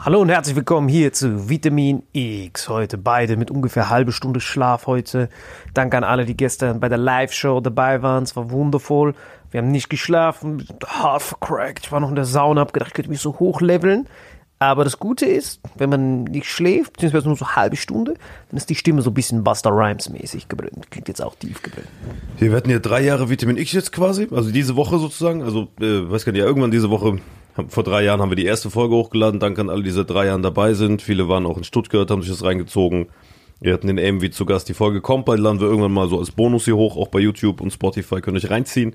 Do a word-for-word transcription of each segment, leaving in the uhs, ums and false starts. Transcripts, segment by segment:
Hallo und herzlich willkommen hier zu Vitamin X. Heute beide mit ungefähr halbe Stunde Schlaf heute. Danke an alle, die gestern bei der Live-Show dabei waren. Es war wundervoll. Wir haben nicht geschlafen, hart vercrackt. Ich war noch in der Sauna, hab gedacht, ich könnte mich so hochleveln. Aber das Gute ist, wenn man nicht schläft, beziehungsweise nur so eine halbe Stunde, dann ist die Stimme so ein bisschen Busta Rhymes-mäßig gebrüllt. Klingt jetzt auch tief gebrüllt. Wir hatten ja drei Jahre Vitamin X jetzt quasi, also diese Woche sozusagen. Also, äh, weiß gar nicht, ja, irgendwann diese Woche... Vor drei Jahren haben wir die erste Folge hochgeladen. Danke an alle, die seit drei Jahren dabei sind. Viele waren auch in Stuttgart, haben sich das reingezogen. Wir hatten den A M V zu Gast. Die Folge kommt bald, laden wir irgendwann mal so als Bonus hier hoch, auch bei YouTube und Spotify, könnt ihr euch reinziehen.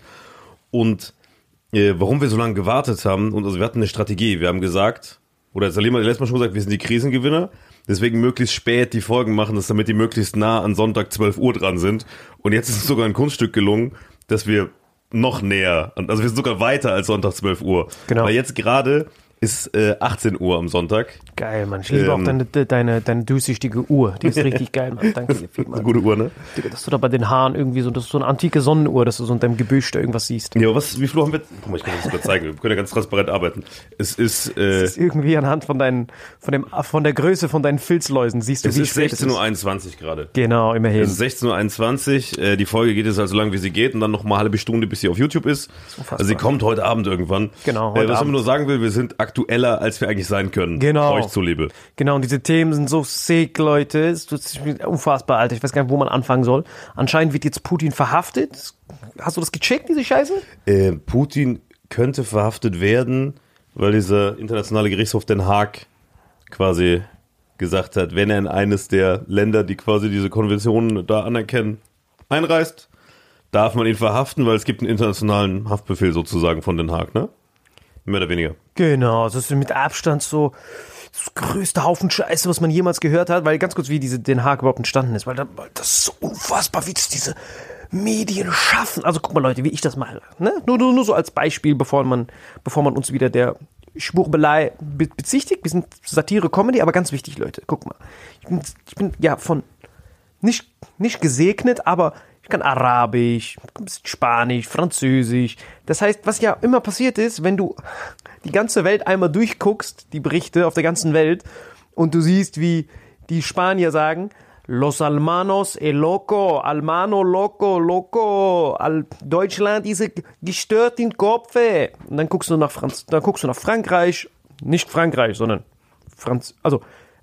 Und äh, warum wir so lange gewartet haben, und also wir hatten eine Strategie. Wir haben gesagt, oder Salim hat letztes Mal schon gesagt, wir sind die Krisengewinner. Deswegen möglichst spät die Folgen machen, dass damit die möglichst nah an Sonntag zwölf Uhr dran sind. Und jetzt ist es sogar ein Kunststück gelungen, dass wir noch näher, also wir sind sogar weiter als Sonntag zwölf Uhr. Genau. Weil jetzt gerade ist äh, achtzehn Uhr am Sonntag. Geil, Mann. Ich liebe ähm, auch deine, deine, deine durchsichtige Uhr. Die ist richtig geil, Mann. Danke dir vielmals. Eine gute Uhr, ne? Digga, dass du da bei den Haaren irgendwie so, das ist so eine antike Sonnenuhr, dass du so in deinem Gebüsch da irgendwas siehst. Ja, aber was, wie viel haben wir? Guck mal, ich kann das sogar zeigen. Wir können ja ganz transparent arbeiten. Es ist, äh, es ist irgendwie anhand von deinen, von dem, von der Größe von deinen Filzläusen siehst du, es wie ist sechzehn Uhr einundzwanzig gerade. Genau, immerhin. Es ist sechzehn Uhr einundzwanzig. Äh, die Folge geht jetzt halt so lange, wie sie geht, und dann noch mal eine halbe Stunde, bis sie auf YouTube ist. Also sie kommt heute Abend irgendwann. Genau, heute äh, Was Abend. ich nur sagen will, wir sind aktueller, als wir eigentlich sein können. Genau. Euch zuliebe. Genau, und diese Themen sind so sick, Leute. Es ist unfassbar, Alter. Ich weiß gar nicht, wo man anfangen soll. Anscheinend wird jetzt Putin verhaftet. Hast du das gecheckt, diese Scheiße? Äh, Putin könnte verhaftet werden, weil dieser internationale Gerichtshof Den Haag quasi gesagt hat, wenn er in eines der Länder, die quasi diese Konventionen da anerkennen, einreist, darf man ihn verhaften, weil es gibt einen internationalen Haftbefehl sozusagen von Den Haag, ne? Mehr oder weniger. Genau, das ist mit Abstand so das größte Haufen Scheiße, was man jemals gehört hat, weil ganz kurz, wie diese Den Haag überhaupt entstanden ist, weil das ist so unfassbar, wie das diese Medien schaffen. Also guck mal, Leute, wie ich das mache, ne? Nur, nur, nur so als Beispiel, bevor man, bevor man uns wieder der Schwurbelei be- bezichtigt. Wir sind Satire, Comedy, aber ganz wichtig, Leute, guck mal. Ich bin, ich bin ja von nicht, nicht gesegnet, aber ich kann Arabisch, ein bisschen Spanisch, Französisch. Das heißt, was ja immer passiert ist, wenn du die ganze Welt einmal durchguckst, die Berichte auf der ganzen Welt, und du siehst, wie die Spanier sagen, Los Almanos e loco, Almano loco, loco, Al Deutschland ist gestört in Kopf. Und dann guckst du nach Franz, dann guckst du nach Frankreich, nicht Frankreich, sondern Franz, also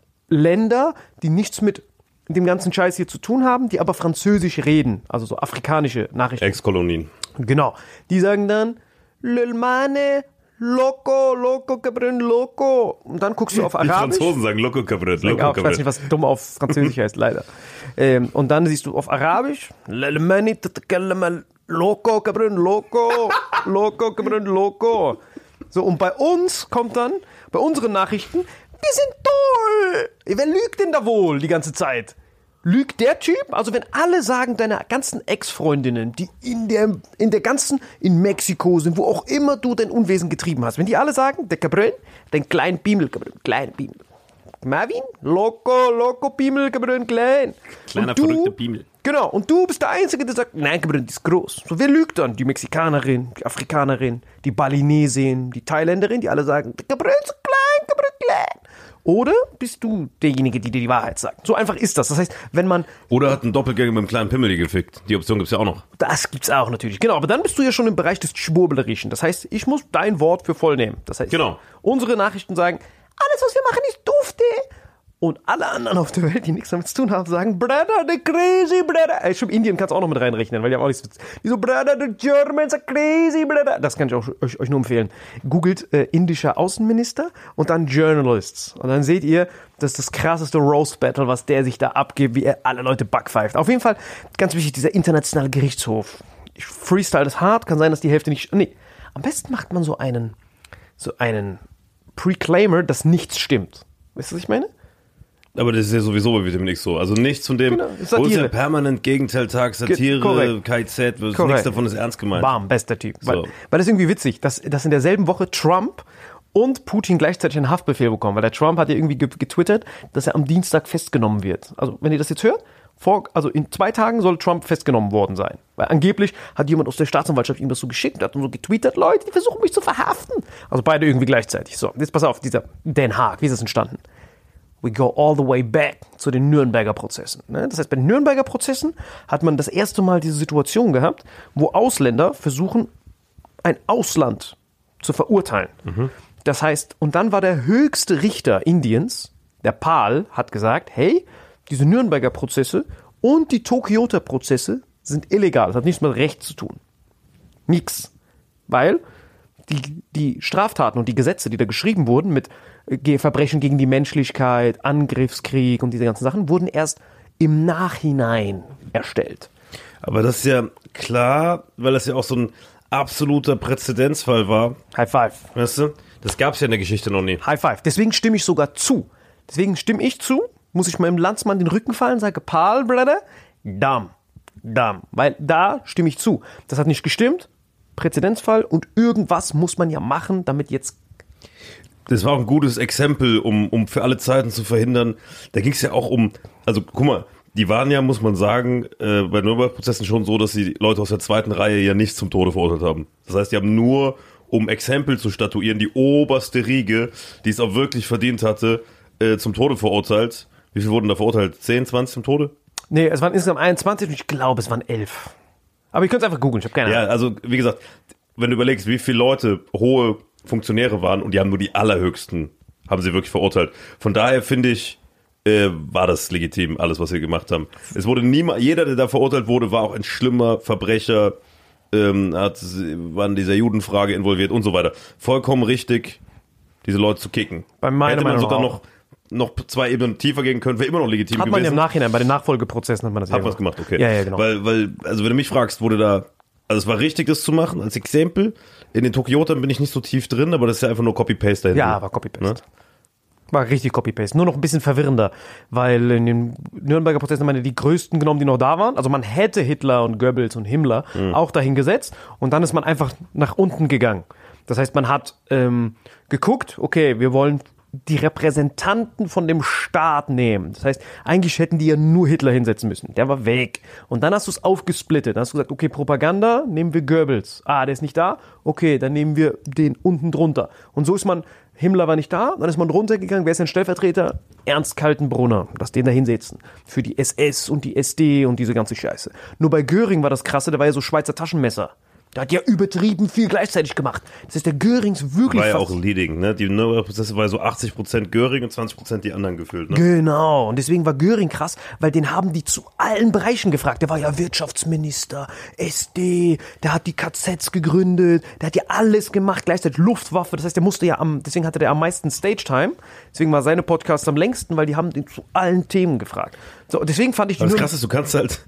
Länder, die nichts mit dem ganzen Scheiß hier zu tun haben, die aber Französisch reden, also so afrikanische Nachrichten. Ex-Kolonien. Genau. Die sagen dann, Lelmane, loco, loco, cabrón, loco. Und dann guckst du auf Arabisch. Die Franzosen sagen loco, cabrón, loco, cabrón. Ich weiß nicht, was dumm auf Französisch heißt, leider. Ähm, und dann siehst du auf Arabisch, Lelmane, loco, cabrón, loco, loco, cabrón, loco. So, und bei uns kommt dann, bei unseren Nachrichten, wir sind toll. Wer lügt denn da wohl die ganze Zeit? Lügt der Typ? Also wenn alle sagen, deine ganzen Ex-Freundinnen, die in der, in der ganzen, in Mexiko sind, wo auch immer du dein Unwesen getrieben hast, wenn die alle sagen, der Cabrón, dein kleinen Bimmel, Cabrón, kleinen Bimmel. Marvin, loco, loco, Bimmel, Cabrón, klein. Kleiner, du, verrückter Bimmel. Genau, und du bist der Einzige, der sagt, nein, Cabrón, die ist groß. So, wer lügt dann? Die Mexikanerin, die Afrikanerin, die Balinesin, die Thailänderin, die alle sagen, der Cabrón ist so klein, Cabrón, klein. Oder bist du derjenige, der dir die Wahrheit sagt? So einfach ist das. Das heißt, wenn man... Oder hat ein Doppelgänger mit einem kleinen Pimmel gefickt. Die Option gibt's ja auch noch. Das gibt's auch natürlich. Genau, aber dann bist du ja schon im Bereich des Schwurblerischen. Das heißt, ich muss dein Wort für voll nehmen. Das heißt, genau. Unsere Nachrichten sagen, alles, was wir machen, ist dufte. Und alle anderen auf der Welt, die nichts damit zu tun haben, sagen, Brother, the crazy brother. Ey, schon Indien kannst du auch noch mit reinrechnen, weil die haben auch nichts. Die so, Brother, the Germans are crazy brother. Das kann ich auch, euch, euch nur empfehlen. Googelt äh, indischer Außenminister und dann Journalists. Und dann seht ihr, das ist das krasseste Roast-Battle, was der sich da abgibt, wie er alle Leute backpfeift. Auf jeden Fall, ganz wichtig, dieser internationale Gerichtshof. Ich freestyle das hart, kann sein, dass die Hälfte nicht... Nee, am besten macht man so einen, so einen Preclaimer, dass nichts stimmt. Weißt du, was ich meine? Aber das ist ja sowieso bei Vitamin X so. Also nichts von dem, genau, wo ist ja permanent Gegenteiltag, Satire, K Z, nichts davon ist ernst gemeint. Bam, bester Typ. So. Weil, weil das ist irgendwie witzig, dass, dass in derselben Woche Trump und Putin gleichzeitig einen Haftbefehl bekommen. Weil der Trump hat ja irgendwie getwittert, dass er am Dienstag festgenommen wird. Also wenn ihr das jetzt hört, vor, also in zwei Tagen soll Trump festgenommen worden sein. Weil angeblich hat jemand aus der Staatsanwaltschaft ihm das so geschickt, hat und so getweetet, Leute, die versuchen mich zu verhaften. Also beide irgendwie gleichzeitig. So, jetzt pass auf, dieser Den Haag, wie ist das entstanden? We go all the way back zu den Nürnberger Prozessen. Das heißt, bei den Nürnberger Prozessen hat man das erste Mal diese Situation gehabt, wo Ausländer versuchen, ein Ausland zu verurteilen. Mhm. Das heißt, und dann war der höchste Richter Indiens, der Pal, hat gesagt, hey, diese Nürnberger Prozesse und die Tokioter-Prozesse sind illegal. Das hat nichts mit Recht zu tun. Nix. Weil die, die Straftaten und die Gesetze, die da geschrieben wurden mit Verbrechen gegen die Menschlichkeit, Angriffskrieg und diese ganzen Sachen, wurden erst im Nachhinein erstellt. Aber das ist ja klar, weil das ja auch so ein absoluter Präzedenzfall war. High five. Weißt du? Das gab es ja in der Geschichte noch nie. High five. Deswegen stimme ich sogar zu. Deswegen stimme ich zu, muss ich meinem Landsmann den Rücken fallen, sage, Pal, Brother, damn, damn. Weil da stimme ich zu. Das hat nicht gestimmt, Präzedenzfall und irgendwas muss man ja machen, damit jetzt... Das war auch ein gutes Exempel, um, um für alle Zeiten zu verhindern. Da ging es ja auch um, also guck mal, die waren ja, muss man sagen, äh, bei Nürnberg-Prozessen schon so, dass die Leute aus der zweiten Reihe ja nicht zum Tode verurteilt haben. Das heißt, die haben nur, um Exempel zu statuieren, die oberste Riege, die es auch wirklich verdient hatte, äh, zum Tode verurteilt. Wie viel wurden da verurteilt? zehn, zwanzig zum Tode? Nee, es waren insgesamt einundzwanzig und ich glaube, es waren elf. Aber ich könnte es einfach googeln, ich habe keine Ahnung. Ja, also wie gesagt, wenn du überlegst, wie viele Leute hohe Funktionäre waren und die haben nur die allerhöchsten, haben sie wirklich verurteilt. Von daher finde ich, äh, war das legitim, alles, was sie gemacht haben. Es wurde niemand, jeder, der da verurteilt wurde, war auch ein schlimmer Verbrecher, ähm, hat, war in dieser Judenfrage involviert und so weiter. Vollkommen richtig, diese Leute zu kicken. Bei meiner Hätte man Meinung sogar noch, noch, noch zwei Ebenen tiefer gehen können, wäre immer noch legitim hat gewesen. man ja im Nachhinein, bei den Nachfolgeprozessen hat man das ja Hat man es gemacht, okay. Ja, ja, genau. Weil, weil, also wenn du mich fragst, wurde da, also es war richtig, das zu machen, als Exempel. In den Tokyotern bin ich nicht so tief drin, aber das ist ja einfach nur Copy-Paste dahinter. Ja, war Copy-Paste. Ne? War richtig Copy-Paste. Nur noch ein bisschen verwirrender, weil in den Nürnberger Prozessen haben wir die größten genommen, die noch da waren. Also man hätte Hitler und Goebbels und Himmler mhm. auch dahin gesetzt und dann ist man einfach nach unten gegangen. Das heißt, man hat ähm, geguckt, okay, wir wollen die Repräsentanten von dem Staat nehmen. Das heißt, eigentlich hätten die ja nur Hitler hinsetzen müssen. Der war weg. Und dann hast du es aufgesplittet. Dann hast du gesagt, okay, Propaganda, nehmen wir Goebbels. Ah, der ist nicht da? Okay, dann nehmen wir den unten drunter. Und so ist man, Himmler war nicht da, dann ist man runtergegangen. Wer ist denn Stellvertreter? Ernst Kaltenbrunner. Lass den da hinsetzen. Für die S S und die S D und diese ganze Scheiße. Nur bei Göring war das Krasse, der war ja so Schweizer Taschenmesser. Der hat ja übertrieben viel gleichzeitig gemacht. Das ist der Görings wirklich... War ja auch leading, ne? Die Nürnberger-Prozesse war so achtzig Prozent Göring und zwanzig Prozent die anderen gefühlt, ne? Genau. Und deswegen war Göring krass, weil den haben die zu allen Bereichen gefragt. Der war ja Wirtschaftsminister, S D, der hat die K Zs gegründet, der hat ja alles gemacht, gleichzeitig Luftwaffe. Das heißt, der musste ja am... Deswegen hatte der am meisten Stage-Time. Deswegen war seine Podcast am längsten, weil die haben den zu allen Themen gefragt. So, deswegen fand ich die Aber das Krasse ist, du kannst halt,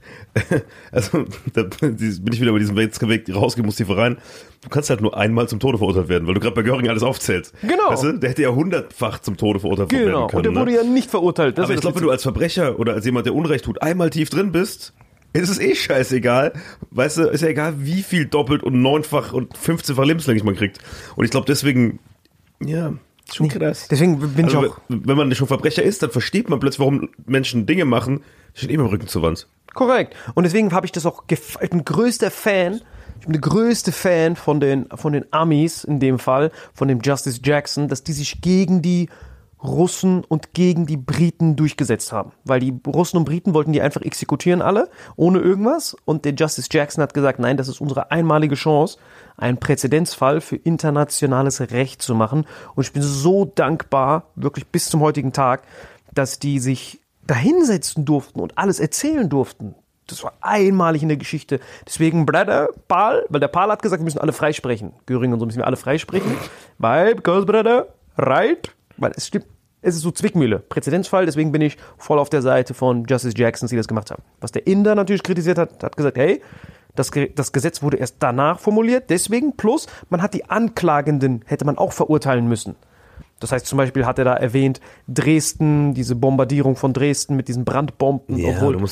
also da bin ich wieder bei diesem Weg rausgehen, muss tiefer rein, du kannst halt nur einmal zum Tode verurteilt werden, weil du gerade bei Göring alles aufzählst. Genau. Weißt du, der hätte ja hundertfach zum Tode verurteilt genau. werden können. Genau, und der wurde ne? ja nicht verurteilt. Das Aber ich glaube, wenn du als Verbrecher oder als jemand, der Unrecht tut, einmal tief drin bist, ist es eh scheißegal. Weißt du, ist ja egal, wie viel doppelt und neunfach und fünfzehnfach lebenslänglich man kriegt. Und ich glaube deswegen, ja... Schon krass. Deswegen bin also, ich auch... Wenn man schon Verbrecher ist, dann versteht man plötzlich, warum Menschen Dinge machen, die stehen immer im Rücken zur Wand. Korrekt. Und deswegen habe ich das auch... Gef- ich bin der größte Fan... Ich bin der größte Fan von den, von den Amis, in dem Fall, von dem Justice Jackson, dass die sich gegen die Russen und gegen die Briten durchgesetzt haben. Weil die Russen und Briten wollten die einfach exekutieren alle, ohne irgendwas. Und der Justice Jackson hat gesagt, nein, das ist unsere einmalige Chance, einen Präzedenzfall für internationales Recht zu machen. Und ich bin so dankbar, wirklich bis zum heutigen Tag, dass die sich dahinsetzen durften und alles erzählen durften. Das war einmalig in der Geschichte. Deswegen, Brother, Pal, weil der Pal hat gesagt, wir müssen alle freisprechen. Göring und so müssen wir alle freisprechen. Weil, because, Brother, right? Weil es stimmt, es ist so Zwickmühle. Präzedenzfall, deswegen bin ich voll auf der Seite von Justice Jackson, die das gemacht haben. Was der Inder natürlich kritisiert hat, hat gesagt, hey, das, das Gesetz wurde erst danach formuliert, deswegen, plus, man hat die Anklagenden, hätte man auch verurteilen müssen. Das heißt, zum Beispiel hat er da erwähnt, Dresden, diese Bombardierung von Dresden mit diesen Brandbomben. Ja, obwohl du musst ja,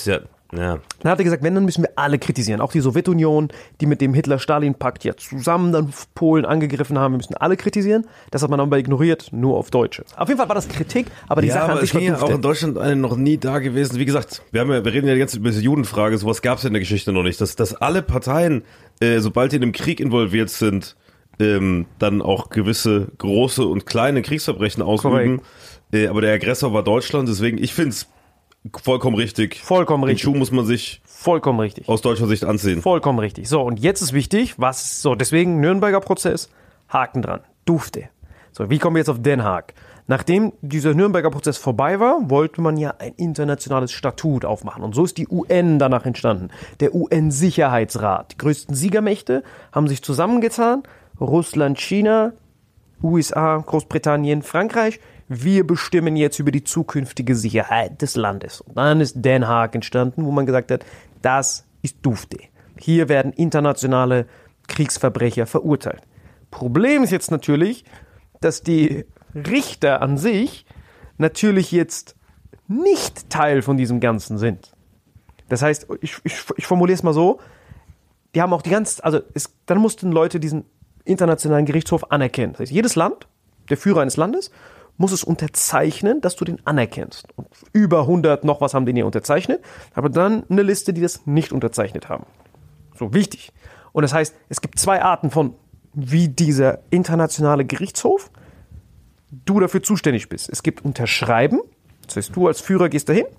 Ja. Dann hat er gesagt, wenn, dann müssen wir alle kritisieren. Auch die Sowjetunion, die mit dem Hitler-Stalin-Pakt ja zusammen dann Polen angegriffen haben. Wir müssen alle kritisieren. Das hat man aber ignoriert, nur auf Deutsche. Auf jeden Fall war das Kritik, aber die ja, Sache aber an sich es ging ja war auch dufte. in Deutschland eine noch nie da gewesen. Wie gesagt, wir, haben ja, wir reden ja die ganze Zeit über diese Judenfrage. Sowas gab es ja in der Geschichte noch nicht. Dass, dass alle Parteien, äh, sobald die in einem Krieg involviert sind, ähm, dann auch gewisse große und kleine Kriegsverbrechen ausüben. Äh, aber der Aggressor war Deutschland. Deswegen, ich finde es vollkommen richtig. Vollkommen richtig. Den Schuh muss man sich Vollkommen richtig. aus deutscher Sicht anziehen. Vollkommen richtig. So, und jetzt ist wichtig, was, so, deswegen Nürnberger Prozess, Haken dran, dufte. So, wie kommen wir jetzt auf Den Haag? Nachdem dieser Nürnberger Prozess vorbei war, wollte man ja ein internationales Statut aufmachen. Und so ist die U N danach entstanden. Der U N-Sicherheitsrat. Die größten Siegermächte haben sich zusammengetan. Russland, China, U S A, Großbritannien, Frankreich. Wir bestimmen jetzt über die zukünftige Sicherheit des Landes. Und dann ist Den Haag entstanden, wo man gesagt hat, das ist dufte. Hier werden internationale Kriegsverbrecher verurteilt. Problem ist jetzt natürlich, dass die Richter an sich natürlich jetzt nicht Teil von diesem Ganzen sind. Das heißt, ich, ich, ich formuliere es mal so, die haben auch die ganze, also es, dann mussten Leute diesen internationalen Gerichtshof anerkennen. Das heißt, jedes Land, der Führer eines Landes, muss es unterzeichnen, dass du den anerkennst. Und über hundert noch was haben den hier unterzeichnet, aber dann eine Liste, die das nicht unterzeichnet haben. So, wichtig. Und das heißt, es gibt zwei Arten von, wie dieser internationale Gerichtshof du dafür zuständig bist. Es gibt Unterschreiben, das heißt, du als Führer gehst dahin,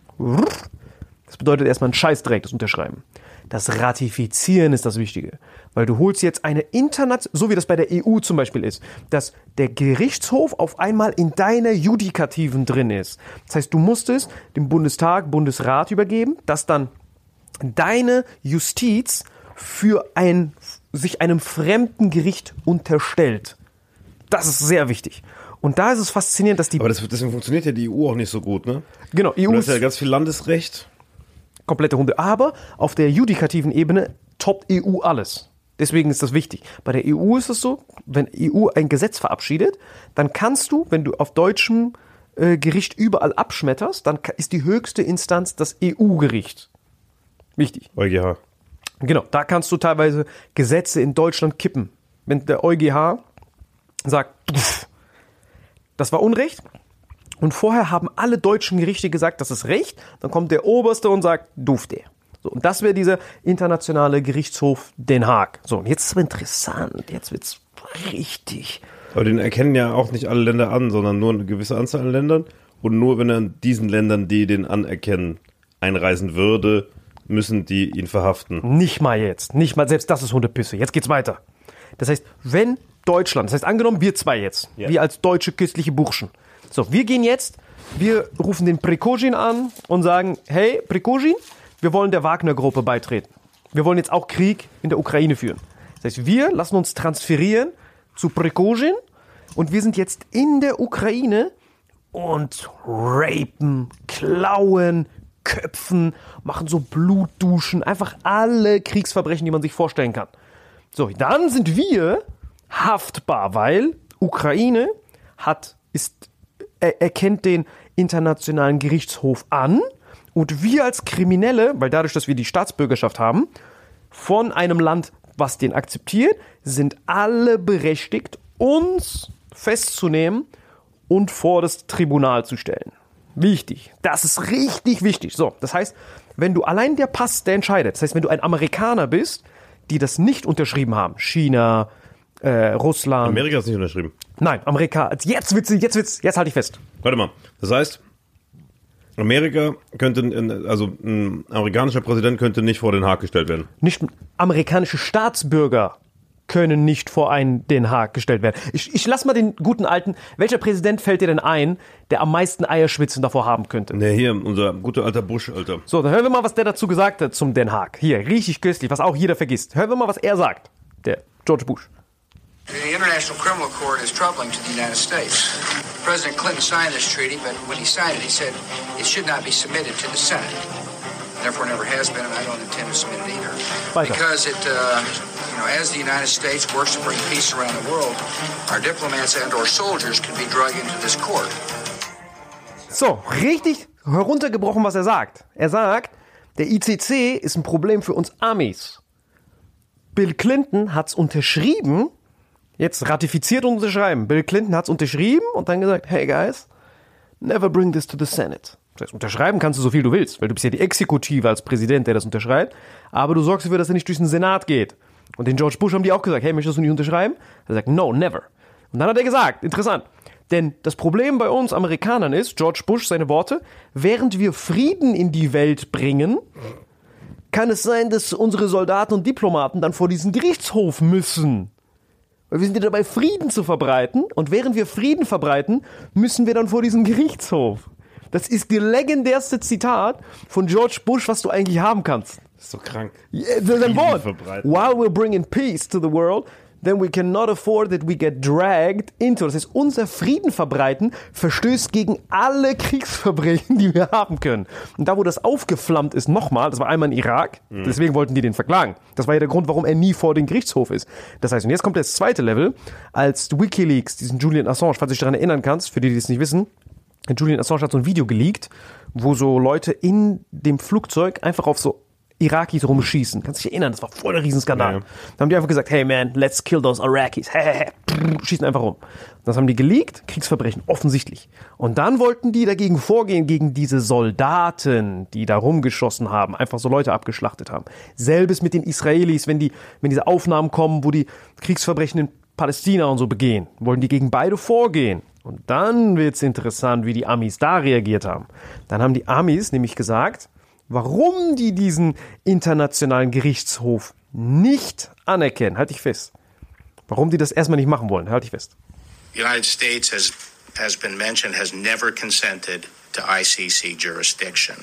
das bedeutet erstmal ein Scheißdreck, das Unterschreiben. Das Ratifizieren ist das Wichtige, weil du holst jetzt eine internationale, so wie das bei der E U zum Beispiel ist, dass der Gerichtshof auf einmal in deiner Judikativen drin ist. Das heißt, du musst es dem Bundestag, Bundesrat übergeben, dass dann deine Justiz für ein, sich einem fremden Gericht unterstellt. Das ist sehr wichtig. Und da ist es faszinierend, dass die... Aber das, deswegen funktioniert ja die E U auch nicht so gut, ne? Genau, E U du ist hast ja ganz viel Landesrecht. komplette Hunde. Aber auf der judikativen Ebene toppt E U alles. Deswegen ist das wichtig. Bei der E U ist es so, wenn E U ein Gesetz verabschiedet, dann kannst du, wenn du auf deutschem äh, Gericht überall abschmetterst, dann ist die höchste Instanz das E U-Gericht. Wichtig. E U G H. Genau, da kannst du teilweise Gesetze in Deutschland kippen. Wenn der E U G H sagt, pff, das war Unrecht, und vorher haben alle deutschen Gerichte gesagt, das ist Recht, dann kommt der Oberste und sagt, dufte. So, und das wäre dieser internationale Gerichtshof Den Haag. So, und jetzt ist es aber interessant, jetzt wird's richtig. Aber den erkennen ja auch nicht alle Länder an, sondern nur eine gewisse Anzahl an Ländern. Und nur wenn er in diesen Ländern, die den anerkennen, einreisen würde, müssen die ihn verhaften. Nicht mal jetzt, nicht mal, selbst das ist Hundepisse. Jetzt geht's weiter. Das heißt, wenn Deutschland, das heißt angenommen wir zwei jetzt, Ja. wir als deutsche christliche Burschen, so, wir gehen jetzt, wir rufen den Prigozhin an und sagen, hey Prigozhin, wir wollen der Wagner-Gruppe beitreten. Wir wollen jetzt auch Krieg in der Ukraine führen. Das heißt, wir lassen uns transferieren zu Prigozhin und wir sind jetzt in der Ukraine und rapen, klauen, köpfen, machen so Blutduschen, einfach alle Kriegsverbrechen, die man sich vorstellen kann. So, dann sind wir haftbar, weil Ukraine hat, ist, er, erkennt den internationalen Gerichtshof an und wir als Kriminelle, weil dadurch, dass wir die Staatsbürgerschaft haben, von einem Land, was den akzeptiert, sind alle berechtigt, uns festzunehmen und vor das Tribunal zu stellen. Wichtig. Das ist richtig wichtig. So, das heißt, wenn du allein der Pass, der entscheidet, das heißt, wenn du ein Amerikaner bist, die das nicht unterschrieben haben, China, äh, Russland. Amerika ist nicht unterschrieben. Nein, Amerika. Jetzt wird's, jetzt wird's, jetzt halte ich fest. Warte mal. Das heißt, Amerika könnte, also ein amerikanischer Präsident könnte nicht vor Den Haag gestellt werden. Nicht amerikanische Staatsbürger können nicht vor einen Den Haag gestellt werden. Ich, ich lass mal den guten alten, welcher Präsident fällt dir denn ein, der am meisten Eierschwitzen davor haben könnte? Ne, hier, unser guter alter Bush, Alter. So, dann hören wir mal, was der dazu gesagt hat zum Den Haag. Hier, richtig köstlich, was auch jeder vergisst. Hören wir mal, was er sagt, der George Bush. The International Criminal Court is troubling to the United States. President Clinton signed this treaty, but when he signed it, he said it should not be submitted to the Senate. Therefore, never has been, and I don't intend to submit it either. Weiter. Because it, uh, you know, as the United States works to bring peace around the world, our diplomats and/or soldiers can be dragged into this court. So, richtig heruntergebrochen, was er sagt. Er sagt, Der I C C ist ein Problem für uns Amis. Bill Clinton hat's unterschrieben, jetzt ratifiziert und unterschreiben. Bill Clinton hat's unterschrieben und dann gesagt, hey guys, never bring this to the Senate. Das heißt, unterschreiben kannst du so viel du willst, weil du bist ja die Exekutive als Präsident, der das unterschreibt, aber du sorgst dafür, dass er nicht durch den Senat geht. Und den George Bush haben die auch gesagt, hey, möchtest du nicht unterschreiben? Er sagt, no, never. Und dann hat er gesagt, interessant, denn das Problem bei uns Amerikanern ist, George Bush, seine Worte, während wir Frieden in die Welt bringen, kann es sein, dass unsere Soldaten und Diplomaten dann vor diesen Gerichtshof müssen. Weil wir sind ja dabei, Frieden zu verbreiten. Und während wir Frieden verbreiten, müssen wir dann vor diesen Gerichtshof. Das ist die legendärste Zitat von George Bush, was du eigentlich haben kannst. Das ist so krank. Yeah, sein Wort. While we're bringing peace to the world, then we cannot afford that we get dragged into. Das heißt, unser Frieden verbreiten verstößt gegen alle Kriegsverbrechen, die wir haben können. Und da, wo das aufgeflammt ist, nochmal, das war einmal in Irak, mhm. deswegen wollten die den verklagen. Das war ja der Grund, warum er nie vor den Gerichtshof ist. Das heißt, und jetzt kommt das zweite Level, als WikiLeaks, diesen Julian Assange, falls du dich daran erinnern kannst, für die, die es nicht wissen, Julian Assange hat so ein Video geleakt, wo so Leute in dem Flugzeug einfach auf so Irakis rumschießen. Kannst du dich erinnern, das war voll der Riesenskandal. Ja. Da haben die einfach gesagt, hey man, let's kill those Iraqis. Schießen einfach rum. Das haben die geleakt, Kriegsverbrechen, offensichtlich. Und dann wollten die dagegen vorgehen, gegen diese Soldaten, die da rumgeschossen haben, einfach so Leute abgeschlachtet haben. Selbes mit den Israelis, wenn die, wenn diese Aufnahmen kommen, wo die Kriegsverbrechen in Palästina und so begehen, wollten die gegen beide vorgehen. Und dann wird's interessant, wie die Amis da reagiert haben. Dann haben die Amis nämlich gesagt, warum die diesen internationalen Gerichtshof nicht anerkennen. Halt dich fest. Warum die das erstmal nicht machen wollen. Halt dich fest. The United States has, has been mentioned, has never consented to I C C jurisdiction.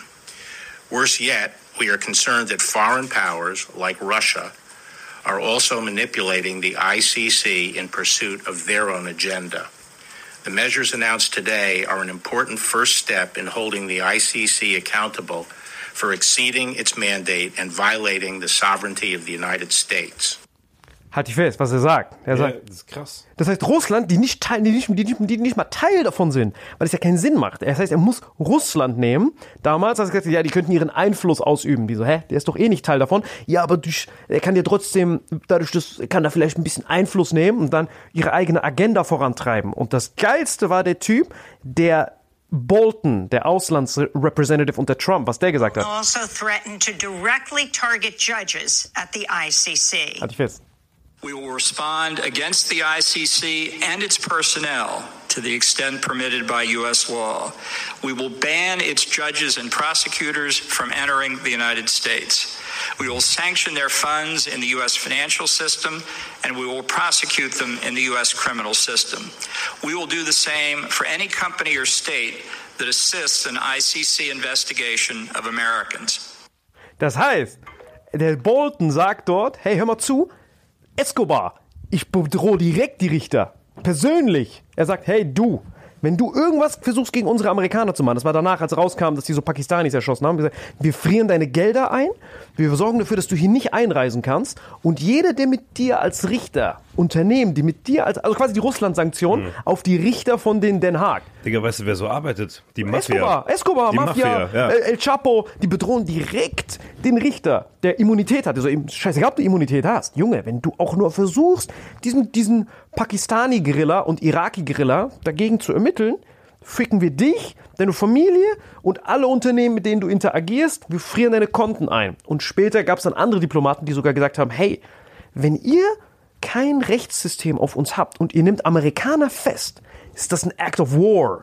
Worse yet, we are concerned that foreign powers like Russia are also manipulating the I C C in pursuit of their own agenda. The measures announced today are an important first step in holding the I C C accountable for exceeding its mandate and violating the sovereignty of the United States. Halt dich fest, was er sagt. Er ja, sagt, das ist krass. Das heißt, Russland, die nicht, teil, die, nicht, die, nicht, die nicht mal Teil davon sind, weil es ja keinen Sinn macht. Das heißt, er muss Russland nehmen. Damals hat er gesagt, ja, die könnten ihren Einfluss ausüben. Die so, hä, der ist doch eh nicht Teil davon. Ja, aber durch, er kann ja trotzdem, dadurch, dass, kann er vielleicht ein bisschen Einfluss nehmen und dann ihre eigene Agenda vorantreiben. Und das Geilste war der Typ, der Bolton, der Auslandsrepresentative unter Trump, was der gesagt hat. Also threatened to directly target judges at the I C C. Halt dich fest. We will respond against the I C C and its personnel to the extent permitted by U S law. We will ban its judges and prosecutors from entering the United States. We will sanction their funds in the U S financial system, and we will prosecute them in the U S criminal system. We will do the same for any company or state that assists an I C C investigation of Americans. Das heißt, der Bolton sagt dort, hey, hör mal zu, Escobar, ich bedrohe direkt die Richter. Persönlich. Er sagt, hey, du, wenn du irgendwas versuchst gegen unsere Amerikaner zu machen, das war danach, als rauskam, dass die so Pakistanis erschossen haben, gesagt, wir frieren deine Gelder ein, wir sorgen dafür, dass du hier nicht einreisen kannst und jeder, der mit dir als Richter, Unternehmen, die mit dir als, also quasi die Russland-Sanktionen mhm. auf die Richter von den Den Haag. Digga, weißt du, wer so arbeitet? Die Mafia. Escobar, Escobar, die Mafia, Mafia ja. El Chapo, die bedrohen direkt den Richter, der Immunität hat. Also scheißegal, ob du Immunität hast. Junge, wenn du auch nur versuchst, diesen, diesen Pakistani-Gorilla und Iraki-Gorilla dagegen zu ermitteln, ficken wir dich, deine Familie und alle Unternehmen, mit denen du interagierst, wir frieren deine Konten ein. Und später gab es dann andere Diplomaten, die sogar gesagt haben, hey, wenn ihr kein Rechtssystem auf uns habt und ihr nehmt Amerikaner fest, ist das ein Act of War.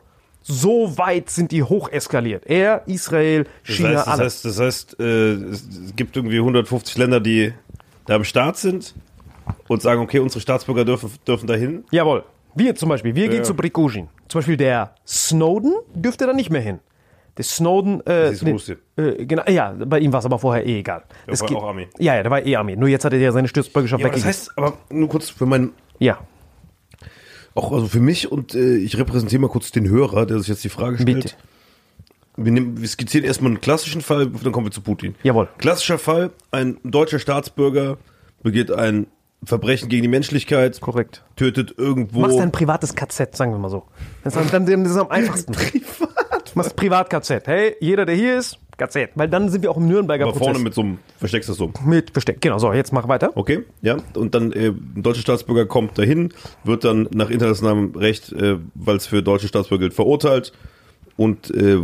So weit sind die hocheskaliert. Er, Israel, China, das heißt, das alles. Heißt, das heißt, äh, es gibt irgendwie hundertfünfzig Länder, die da am Start sind und sagen, okay, unsere Staatsbürger dürfen, dürfen dahin. Jawohl. Wir zum Beispiel, wir ja. gehen zu Prigozhin. Zum Beispiel der Snowden dürfte da nicht mehr hin. Der Snowden, äh, das ist den, Russe. äh, genau, ja, bei ihm war es aber vorher eh egal. Der es war geht, auch Armee. Ja, ja, der war eh Armee. Nur jetzt hat er ja seine Staatsbürgerschaft Ja, das weggegeben. heißt, aber nur kurz für meinen, Ja, auch also für mich und äh, ich repräsentiere mal kurz den Hörer, der sich jetzt die Frage stellt. bitte. Wir, nehmen, wir skizzieren erstmal einen klassischen Fall, dann kommen wir zu Putin. Jawohl. Klassischer Fall, ein deutscher Staatsbürger begeht ein Verbrechen gegen die Menschlichkeit, Korrekt. tötet irgendwo... Machst dein privates K Z, sagen wir mal so. Das ist, dann, das ist am einfachsten. Privat? Machst Privat-K Z. Hey, jeder, der hier ist, Ganz ehrlich. Weil dann sind wir auch im Nürnberger Aber Prozess. vorne mit so einem, versteckst du das so. Mit Versteck. Genau, so, jetzt mach weiter. Okay, ja. Und dann äh, ein deutscher Staatsbürger kommt dahin, wird dann nach internationalem Recht, äh, weil es für deutsche Staatsbürger gilt, verurteilt. Und äh,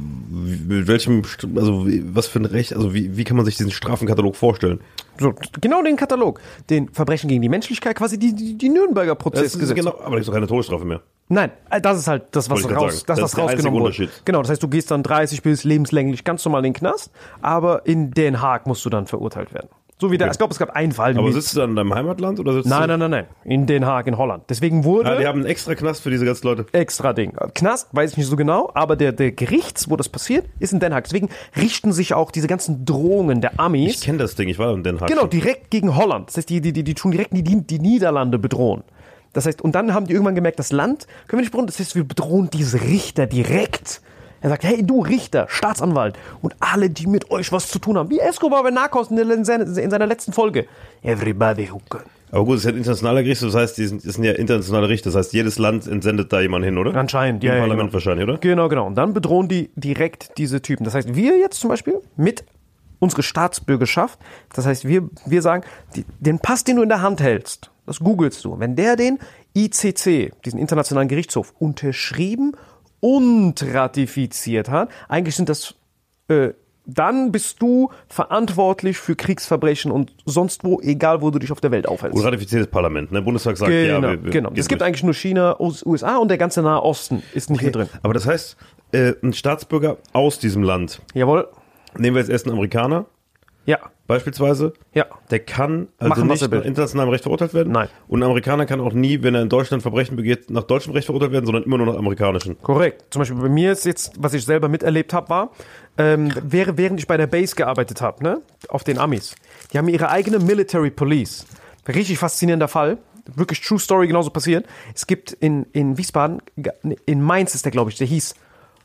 mit welchem, also was für ein Recht, also wie, wie kann man sich diesen Strafenkatalog vorstellen? So, genau den Katalog. Den Verbrechen gegen die Menschlichkeit, quasi die, die, die Nürnberger Prozessgesetze. Genau, aber da gibt es doch keine Todesstrafe mehr. Nein, das ist halt das, was Wollte ich grad raus, sagen. das, Das was ist der rausgenommen einzige wurde. Unterschied. Genau, das heißt, du gehst dann dreißig bis lebenslänglich ganz normal in den Knast, aber in Den Haag musst du dann verurteilt werden. So wie der, ich glaube, es gab einen Fall. Aber mit- sitzt du dann in deinem Heimatland oder sitzt Nein, du? nein, nein, nein. In Den Haag, in Holland. Deswegen wurde Ah, die haben einen extra Knast für diese ganzen Leute. extra Ding. Knast, weiß ich nicht so genau, aber der, der Gerichts, wo das passiert, ist in Den Haag. Deswegen richten sich auch diese ganzen Drohungen der Amis. Ich kenne das Ding, ich war in Den Haag. Genau, schon. direkt gegen Holland. Das heißt, die, die, die, die tun direkt die, die Niederlande bedrohen. Das heißt, und dann haben die irgendwann gemerkt, das Land können wir nicht bedrohen. Das heißt, wir bedrohen diese Richter direkt. Er sagt, hey, du Richter, Staatsanwalt und alle, die mit euch was zu tun haben. Wie Escobar bei Narcos in, der, in, seiner, in seiner letzten Folge. Everybody who can. Aber gut, es ist ja ein internationaler Gerichtshof, das heißt, die sind, das sind ja internationale Richter. Das heißt, jedes Land entsendet da jemanden hin, oder? Anscheinend, Im ja, ja, Parlament genau. wahrscheinlich, oder? Genau, genau. Und dann bedrohen die direkt diese Typen. Das heißt, wir jetzt zum Beispiel mit unserer Staatsbürgerschaft, das heißt, wir, wir sagen, die, den Pass, den du in der Hand hältst, das googelst du. Wenn der den I C C, diesen Internationalen Gerichtshof, unterschrieben und ratifiziert hat, eigentlich sind das, äh, dann bist du verantwortlich für Kriegsverbrechen und sonst wo, egal wo du dich auf der Welt aufhältst. Und ratifiziertes Parlament, ne? Bundestag sagt, ja, Genau, wir, wir genau. gehen Es gibt durch. eigentlich nur China, U S A und der ganze Nahe Osten ist nicht mit drin. Aber das heißt, äh, ein Staatsbürger aus diesem Land, Jawohl. nehmen wir jetzt erst einen Amerikaner, Ja. beispielsweise, Ja. der kann also Machen, was nicht er will. nach internationalem Recht verurteilt werden. Nein. Und ein Amerikaner kann auch nie, wenn er in Deutschland Verbrechen begeht, nach deutschem Recht verurteilt werden, sondern immer nur nach amerikanischem. Korrekt. Zum Beispiel bei mir ist jetzt, was ich selber miterlebt habe, war, ähm, wäre, während ich bei der Base gearbeitet habe, ne, auf den Amis, die haben ihre eigene Military Police. Richtig faszinierender Fall. Wirklich True Story, genauso passiert. Es gibt in, in Wiesbaden, in Mainz ist der, glaube ich, der hieß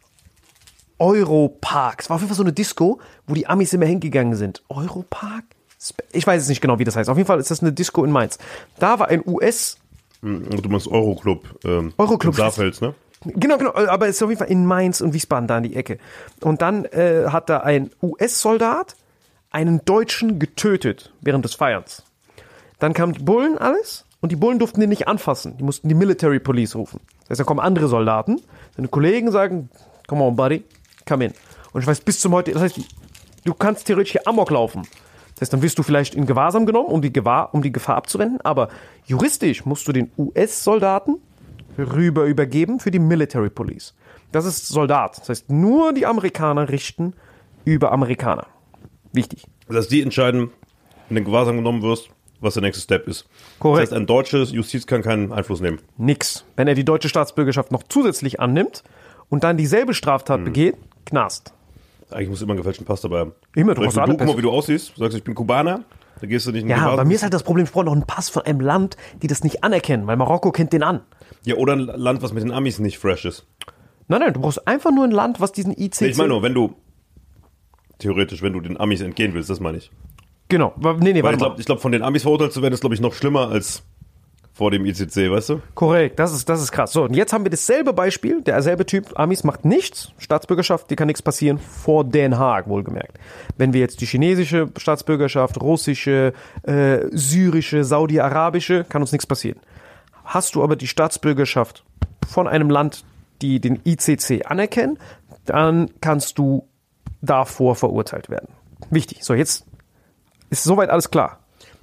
Europark. Es war auf jeden Fall so eine Disco, wo die Amis immer hingegangen sind. Europark? Ich weiß es nicht genau, wie das heißt. Auf jeden Fall ist das eine Disco in Mainz. Da war ein U S... Und du meinst Euroclub. Ähm, Euroclub. in Saarfels, ne? Genau, genau, aber es ist auf jeden Fall in Mainz und Wiesbaden da in die Ecke. Und dann äh, hat da ein U S-Soldat einen Deutschen getötet während des Feierns. Dann kamen die Bullen alles und die Bullen durften den nicht anfassen. Die mussten die Military Police rufen. Das heißt, da kommen andere Soldaten, seine Kollegen sagen, come on, buddy, come in. Und ich weiß, bis zum heute, das heißt, du kannst theoretisch hier Amok laufen. Das heißt, dann wirst du vielleicht in Gewahrsam genommen, um die, Gewahr, um die Gefahr abzuwenden, aber juristisch musst du den U S-Soldaten rüber übergeben für die Military Police. Das ist Soldat. Das heißt, nur die Amerikaner richten über Amerikaner. Wichtig. Das heißt, die entscheiden, wenn du in Gewahrsam genommen wirst, was der nächste Step ist. Korrekt. Das heißt, ein deutsches Justiz kann keinen Einfluss nehmen. Nix. Wenn er die deutsche Staatsbürgerschaft noch zusätzlich annimmt und dann dieselbe Straftat begeht, Knast. Eigentlich musst du immer einen gefälschten Pass dabei haben. Immer, du Zum brauchst Beispiel, alle du, guck mal, Pässe. wie du aussiehst. Du sagst, ich bin Kubaner. Da gehst du nicht in Ja, Gewahrsam. bei mir ist halt das Problem, ich brauche noch einen Pass von einem Land, die das nicht anerkennen, weil Marokko kennt den an. Ja, oder ein Land, was mit den Amis nicht fresh ist. Nein, nein, du brauchst einfach nur ein Land, was diesen I C C... Nee, ich meine nur, wenn du, theoretisch, wenn du den Amis entgehen willst, das meine ich. Genau. Nee, nee, Weil warte ich mal. glaube, ich glaub, von den Amis verurteilt zu werden, ist, glaube ich, noch schlimmer als vor dem I C C, weißt du? Korrekt, das ist, das ist krass. So, und jetzt haben wir dasselbe Beispiel, derselbe Typ, Amis macht nichts, Staatsbürgerschaft, dir kann nichts passieren, vor Den Haag, wohlgemerkt. Wenn wir jetzt die chinesische Staatsbürgerschaft, russische, äh, syrische, saudi-arabische, kann uns nichts passieren. Hast du aber die Staatsbürgerschaft von einem Land, die den I C C anerkennen, dann kannst du davor verurteilt werden. Wichtig. So, jetzt ist soweit alles klar.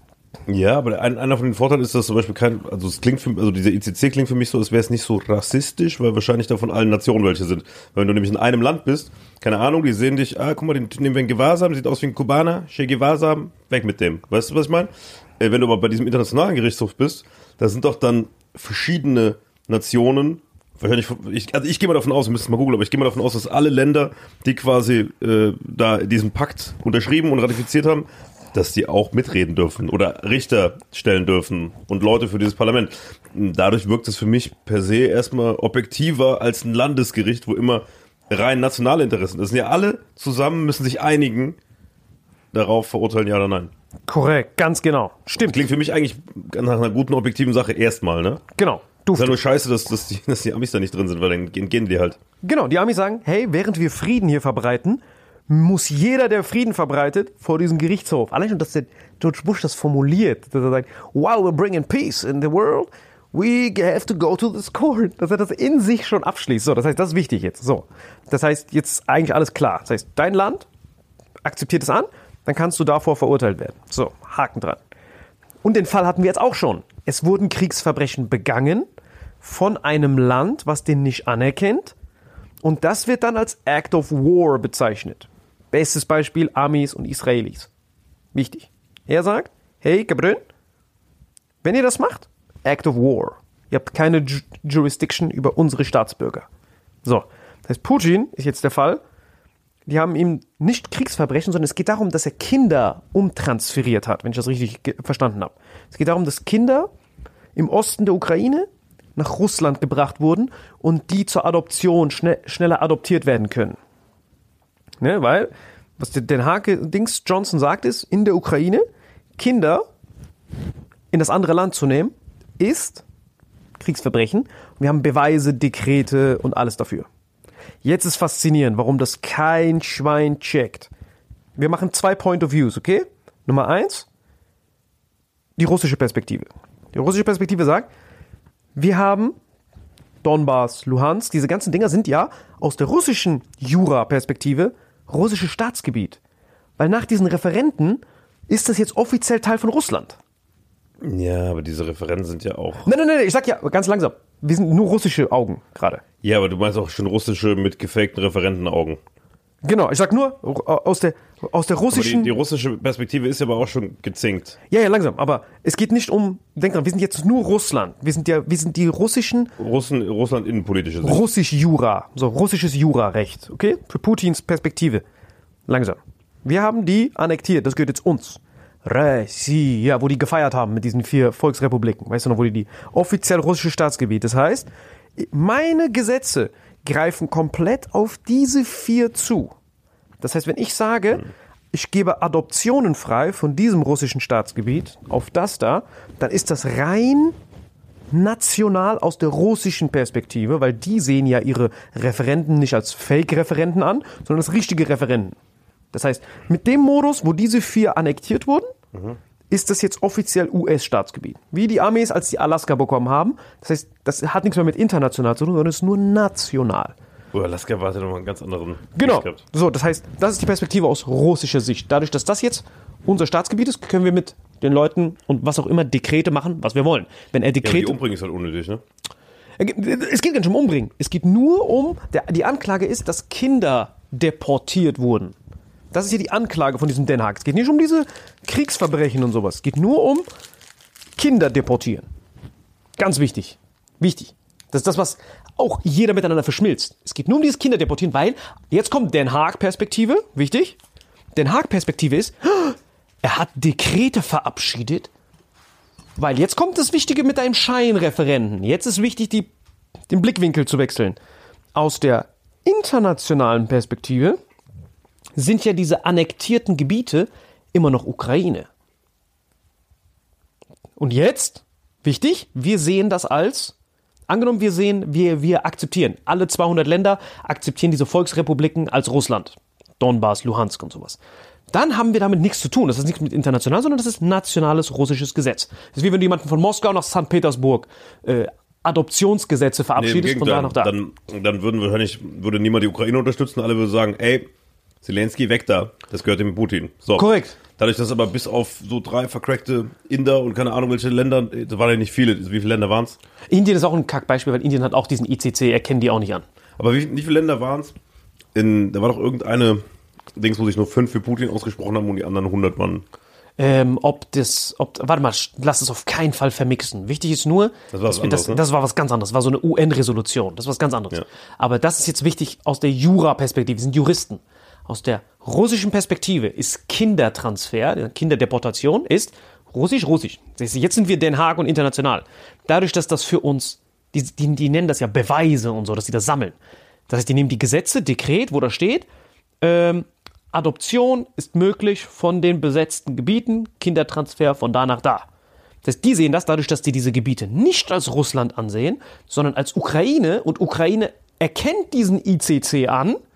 Ja, aber ein, einer von den Vorteilen ist, dass zum Beispiel kein, also es klingt für, also dieser I C C klingt für mich so, als wäre es nicht so rassistisch, weil wahrscheinlich da von allen Nationen welche sind. Weil wenn du nämlich in einem Land bist, keine Ahnung, die sehen dich, ah, guck mal, den nehmen wir in Gewahrsam, sieht aus wie ein Kubaner, Che Gewahrsam, weg mit dem. Weißt du, was ich meine? Äh, wenn du aber bei diesem internationalen Gerichtshof bist, da sind doch dann verschiedene Nationen, wahrscheinlich, ich, also ich gehe mal davon aus, wir müssen es mal googeln, aber ich gehe mal davon aus, dass alle Länder, die quasi äh, da diesen Pakt unterschrieben und ratifiziert haben, dass die auch mitreden dürfen oder Richter stellen dürfen und Leute für dieses Parlament. Dadurch wirkt es für mich per se erstmal objektiver als ein Landesgericht, wo immer rein nationale Interessen. Das sind ja alle zusammen, müssen sich einigen, darauf verurteilen, ja oder nein. Korrekt, ganz genau. Stimmt. Klingt für mich eigentlich nach einer guten, objektiven Sache erstmal, ne? Genau. Ist ja Dufte. nur scheiße, dass, dass, die, dass die Amis da nicht drin sind, weil dann gehen, gehen die halt. Genau, die Amis sagen, hey, während wir Frieden hier verbreiten, muss jeder, der Frieden verbreitet, vor diesem Gerichtshof. Allein schon, dass der George Bush das formuliert, dass er sagt, while we're bringing peace in the world, we have to go to this court. Dass er das in sich schon abschließt. So, das heißt, das ist wichtig jetzt. So, das heißt, jetzt eigentlich alles klar. Das heißt, dein Land akzeptiert es an, dann kannst du davor verurteilt werden. So, Haken dran. Und den Fall hatten wir jetzt auch schon. Es wurden Kriegsverbrechen begangen von einem Land, was den nicht anerkennt. Und das wird dann als Act of War bezeichnet. Bestes Beispiel, Amis und Israelis. Wichtig. Er sagt, hey, Gabriel, wenn ihr das macht, Act of War. Ihr habt keine Ju- Jurisdiction über unsere Staatsbürger. So, das heißt, Putin ist jetzt der Fall. Die haben ihm nicht Kriegsverbrechen, sondern es geht darum, dass er Kinder umtransferiert hat, wenn ich das richtig ge- verstanden habe. Es geht darum, dass Kinder im Osten der Ukraine nach Russland gebracht wurden und die zur Adoption schnell, schneller adoptiert werden können. Ne, weil, was der Den Haag-Dings Johnson sagt, ist, in der Ukraine Kinder in das andere Land zu nehmen, ist Kriegsverbrechen. Und wir haben Beweise, Dekrete und alles dafür. Jetzt ist faszinierend, warum das kein Schwein checkt. Wir machen zwei Point of Views, okay? Nummer eins, die russische Perspektive. Die russische Perspektive sagt, wir haben Donbass, Luhansk, diese ganzen Dinger sind ja aus der russischen Jura-Perspektive russisches Staatsgebiet. Weil nach diesen Referenden ist das jetzt offiziell Teil von Russland. Ja, aber diese Referenten sind ja auch... Nein, nein, nein, ich sag ja ganz langsam. Wir sind nur russische Augen gerade. Ja, aber du meinst auch schon russische mit gefakten Referentenaugen. Genau, ich sag nur aus der, aus der russischen... Aber die, die russische Perspektive ist aber auch schon gezinkt. Ja, ja, langsam. Aber es geht nicht um... Denk dran, wir sind jetzt nur Russland. Wir sind ja, wir sind die russischen... Russen, Russland innenpolitische Sicht. Russisch Jura. So, russisches Jura-Recht. Okay? Für Putins Perspektive. Langsam. Wir haben die annektiert. Das gehört jetzt uns. Russia, wo die gefeiert haben mit diesen vier Volksrepubliken. Weißt du noch, wo die die offiziell russische Staatsgebiet. Das heißt, meine Gesetze greifen komplett auf diese vier zu. Das heißt, wenn ich sage, ich gebe Adoptionen frei von diesem russischen Staatsgebiet auf das da, dann ist das rein national aus der russischen Perspektive, weil die sehen ja ihre Referenden nicht als Fake-Referenden an, sondern als richtige Referenden. Das heißt, mit dem Modus, wo diese vier annektiert wurden, mhm. ist das jetzt offiziell U S-Staatsgebiet. Wie die Amis, als die Alaska bekommen haben. Das heißt, das hat nichts mehr mit international zu tun, sondern ist nur national. Oh, Alaska war ja nochmal einen ganz anderen... Genau. So, das heißt, das ist die Perspektive aus russischer Sicht. Dadurch, dass das jetzt unser Staatsgebiet ist, können wir mit den Leuten und was auch immer Dekrete machen, was wir wollen. Wenn er Dekrete... Ja, die Umbringen ist halt unnötig, ne? Es geht gar nicht um Umbringen. Es geht nur um... Der, die Anklage ist, dass Kinder deportiert wurden. Das ist hier die Anklage von diesem Den Haag. Es geht nicht um diese Kriegsverbrechen und sowas. Es geht nur um Kinder deportieren. Ganz wichtig. Wichtig. Das ist das, was auch jeder miteinander verschmilzt. Es geht nur um dieses Kinder deportieren, weil jetzt kommt Den Haag-Perspektive. Wichtig. Den Haag-Perspektive ist, er hat Dekrete verabschiedet, weil jetzt kommt das Wichtige mit einem Scheinreferenten. Jetzt ist wichtig, die, den Blickwinkel zu wechseln. Aus der internationalen Perspektive sind ja diese annektierten Gebiete immer noch Ukraine. Und jetzt, wichtig, wir sehen das als, angenommen wir sehen, wir, wir akzeptieren, alle zweihundert Länder akzeptieren diese Volksrepubliken als Russland. Donbass, Luhansk und sowas. Dann haben wir damit nichts zu tun. Das ist nichts mit international, sondern das ist nationales russisches Gesetz. Das ist wie wenn du jemanden von Moskau nach Sankt Petersburg äh, Adoptionsgesetze verabschiedest, nee, von da nach da. Dann, dann würden wahrscheinlich, würde niemand die Ukraine unterstützen, alle würden sagen, ey, Zelensky weg da, das gehört dem Putin. So. Korrekt. Dadurch, dass aber bis auf so drei vercrackte Inder und keine Ahnung welche Länder, da waren ja nicht viele, wie viele Länder waren es? Indien ist auch ein Kackbeispiel, weil Indien hat auch diesen I C C, erkennen die auch nicht an. Aber wie, wie viele Länder waren es? Da war doch irgendeine Dings, wo sich nur fünf für Putin ausgesprochen haben und die anderen hundert waren. Ähm, ob das, ob, warte mal, lass es auf keinen Fall vermixen. Wichtig ist nur, das war was, anderes, das, ne? das war was ganz anderes, das war so eine U N-Resolution, das war was ganz anderes. Ja. Aber das ist jetzt wichtig aus der Jura-Perspektive, wir sind Juristen. Aus der russischen Perspektive ist Kindertransfer, Kinderdeportation ist russisch, russisch. Jetzt sind wir Den Haag und international. Dadurch, dass das für uns, die, die, die nennen das ja Beweise und so, dass die das sammeln. Das heißt, die nehmen die Gesetze, Dekret, wo da steht, ähm, Adoption ist möglich von den besetzten Gebieten, Kindertransfer von da nach da. Das heißt, die sehen das dadurch, dass die diese Gebiete nicht als Russland ansehen, sondern als Ukraine und Ukraine erkennt diesen I C C an.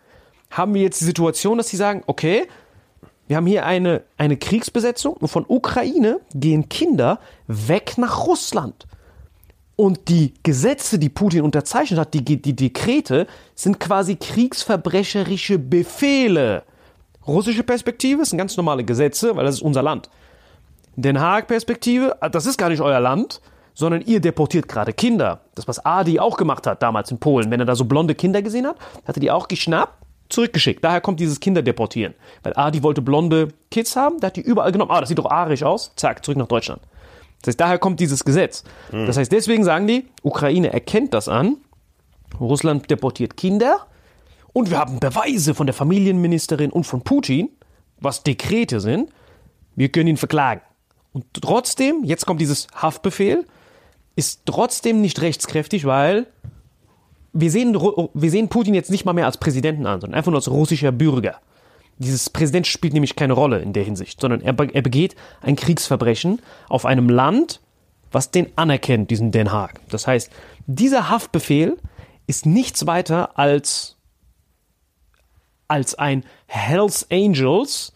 haben wir jetzt die Situation, dass sie sagen, okay, wir haben hier eine, eine Kriegsbesetzung und von Ukraine gehen Kinder weg nach Russland. Und die Gesetze, die Putin unterzeichnet hat, die, die Dekrete, sind quasi kriegsverbrecherische Befehle. Russische Perspektive sind ganz normale Gesetze, weil das ist unser Land. Den Haag-Perspektive, das ist gar nicht euer Land, sondern ihr deportiert gerade Kinder. Das, was Adi auch gemacht hat damals in Polen. Wenn er da so blonde Kinder gesehen hat, hat er die auch geschnappt, zurückgeschickt. Daher kommt dieses Kinderdeportieren. Weil Adi wollte blonde Kids haben, der hat die überall genommen. Ah, das sieht doch arisch aus. Zack, zurück nach Deutschland. Das heißt, daher kommt dieses Gesetz. Mhm. Das heißt, deswegen sagen die, Ukraine erkennt das an. Russland deportiert Kinder. Und wir haben Beweise von der Familienministerin und von Putin, was Dekrete sind. Wir können ihn verklagen. Und trotzdem, jetzt kommt dieses Haftbefehl, ist trotzdem nicht rechtskräftig, weil wir sehen, wir sehen Putin jetzt nicht mal mehr als Präsidenten an, sondern einfach nur als russischer Bürger. Dieses Präsident spielt nämlich keine Rolle in der Hinsicht, sondern er, er begeht ein Kriegsverbrechen auf einem Land, was den anerkennt, diesen Den Haag. Das heißt, dieser Haftbefehl ist nichts weiter als, als ein Hells Angels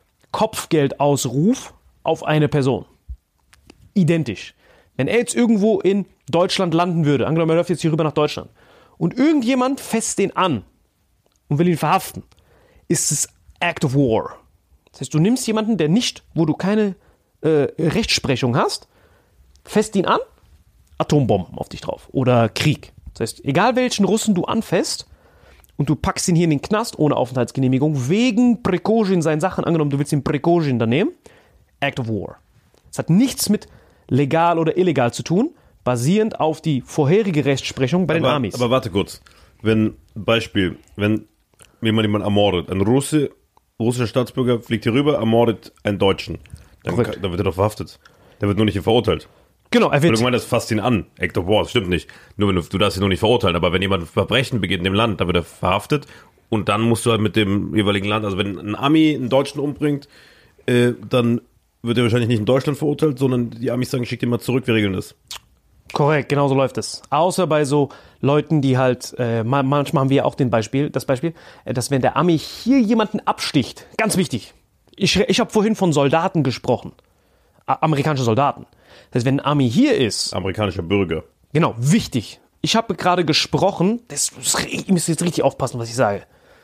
Kopfgeldausruf auf eine Person. Identisch. Wenn er jetzt irgendwo in Deutschland landen würde, angenommen, er läuft jetzt hier rüber nach Deutschland, und irgendjemand fasst den an und will ihn verhaften, ist es Act of War. Das heißt, du nimmst jemanden, der nicht, wo du keine äh, Rechtsprechung hast, fasst ihn an, Atombomben auf dich drauf oder Krieg. Das heißt, egal welchen Russen du anfasst und du packst ihn hier in den Knast ohne Aufenthaltsgenehmigung, wegen Prigozhin seinen Sachen, angenommen, du willst den Prigozhin da nehmen, Act of War. Es hat nichts mit legal oder illegal zu tun, basierend auf die vorherige Rechtsprechung bei den aber, Amis. Aber warte kurz. Wenn, Beispiel, wenn jemand jemand ermordet, ein Russe, russischer Staatsbürger fliegt hier rüber, ermordet einen Deutschen, dann, kann, dann wird er doch verhaftet. Der wird nur nicht hier verurteilt. Genau, er wird... Weil du meinst, das fasst ihn an. Act of War, das stimmt nicht. Nur wenn du, du darfst ihn nur nicht verurteilen, aber wenn jemand Verbrechen begeht in dem Land, dann wird er verhaftet und dann musst du halt mit dem jeweiligen Land, also wenn ein Ami einen Deutschen umbringt, äh, dann wird er wahrscheinlich nicht in Deutschland verurteilt, sondern die Amis sagen, schick den mal zurück, wir regeln das. Korrekt, genau so läuft es. Außer bei so Leuten, die halt, äh, manchmal haben wir auch den Beispiel, das Beispiel, äh, dass wenn der Ami hier jemanden absticht, ganz wichtig, ich, ich habe vorhin von Soldaten gesprochen, A- amerikanische Soldaten. Das heißt, wenn ein Ami hier ist... Amerikanischer Bürger. Genau, wichtig. Ich habe gerade gesprochen, das, das, ihr müsst jetzt richtig aufpassen, was ich sage.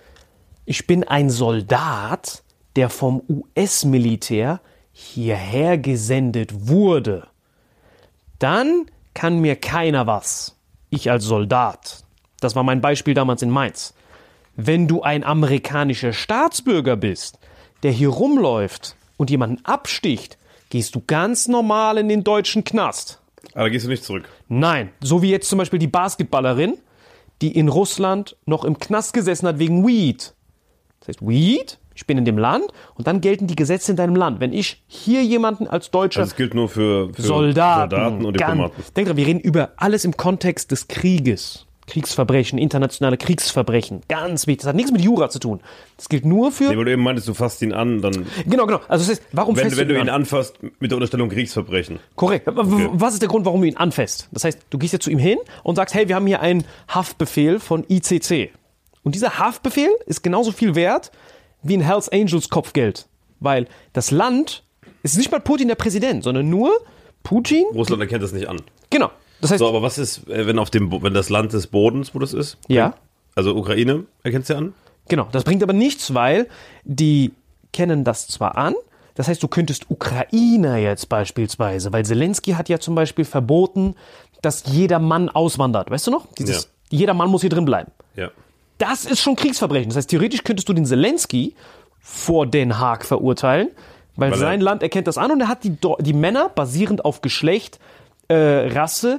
Ich bin ein Soldat, der vom U S-Militär hierher gesendet wurde. Dann kann mir keiner was. Ich als Soldat. Das war mein Beispiel damals in Mainz. Wenn du ein amerikanischer Staatsbürger bist, der hier rumläuft und jemanden absticht, gehst du ganz normal in den deutschen Knast. Aber da gehst du nicht zurück. Nein, so wie jetzt zum Beispiel die Basketballerin, die in Russland noch im Knast gesessen hat wegen Weed. Das heißt, Weed, ich bin in dem Land und dann gelten die Gesetze in deinem Land. Wenn ich hier jemanden als Deutscher... Also es gilt nur für, für Soldaten, Soldaten und Diplomaten. Ganz, denk dran, wir reden über alles im Kontext des Krieges. Kriegsverbrechen, internationale Kriegsverbrechen. Ganz wichtig. Das hat nichts mit Jura zu tun. Das gilt nur für... Nee, weil du eben meintest, du fasst ihn an, dann... Genau, genau. Also das heißt, warum wenn, fässt wenn du du ihn ihn an? anfasst mit der Unterstellung Kriegsverbrechen. Korrekt. Okay. Was ist der Grund, warum du ihn anfasst? Das heißt, du gehst ja zu ihm hin und sagst, hey, wir haben hier einen Haftbefehl von I C C. Und dieser Haftbefehl ist genauso viel wert wie ein Hells Angels Kopfgeld. Weil das Land, es ist nicht mal Putin der Präsident, sondern nur Putin... Russland erkennt das nicht an. Genau. Das heißt, So, aber was ist, wenn auf dem, wenn das Land des Bodens, wo das ist? Ja. Also Ukraine, erkennt sie an? Genau, das bringt aber nichts, weil die kennen das zwar an, das heißt, du könntest Ukrainer jetzt beispielsweise, weil Zelensky hat ja zum Beispiel verboten, dass jeder Mann auswandert, weißt du noch? Dieses, Ja. Jeder Mann muss hier drin bleiben. Ja. Das ist schon Kriegsverbrechen. Das heißt, theoretisch könntest du den Zelensky vor Den Haag verurteilen, weil, Weil er- sein Land erkennt das an und er hat die, Do- die Männer basierend auf Geschlecht, äh, Rasse,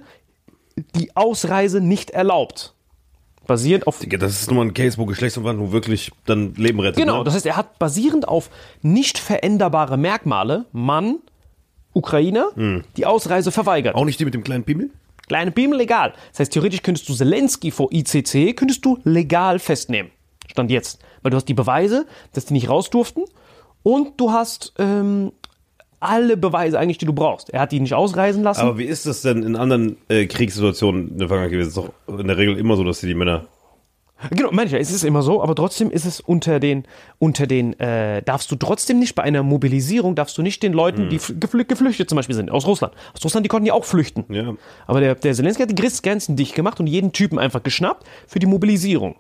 die Ausreise nicht erlaubt. Basierend auf... Das ist nur mal ein Case, wo Geschlechtsumwandlung wirklich dann Leben rettet. Genau, ne? das heißt, er hat basierend auf nicht veränderbare Merkmale, Mann, Ukrainer, die Ausreise verweigert. Auch nicht die mit dem kleinen Pimmel? Kleine Pimmel, legal. Das heißt, theoretisch könntest du Zelensky vor I C C, könntest du legal festnehmen. Stand jetzt. Weil du hast die Beweise, dass die nicht raus durften und du hast ähm, alle Beweise eigentlich, die du brauchst. Er hat die nicht ausreisen lassen. Aber wie ist das denn in anderen äh, Kriegssituationen in der Vergangenheit gewesen? Es ist doch in der Regel immer so, dass sie die Männer Genau, manchmal ist es immer so, aber trotzdem ist es unter den, unter den, äh, darfst du trotzdem nicht bei einer Mobilisierung, darfst du nicht den Leuten, hm. die geflü- geflüchtet zum Beispiel sind, aus Russland. Aus Russland, die konnten ja auch flüchten. Ja. Aber der, der Zelensky hat die Grenzen dicht gemacht und jeden Typen einfach geschnappt für die Mobilisierung.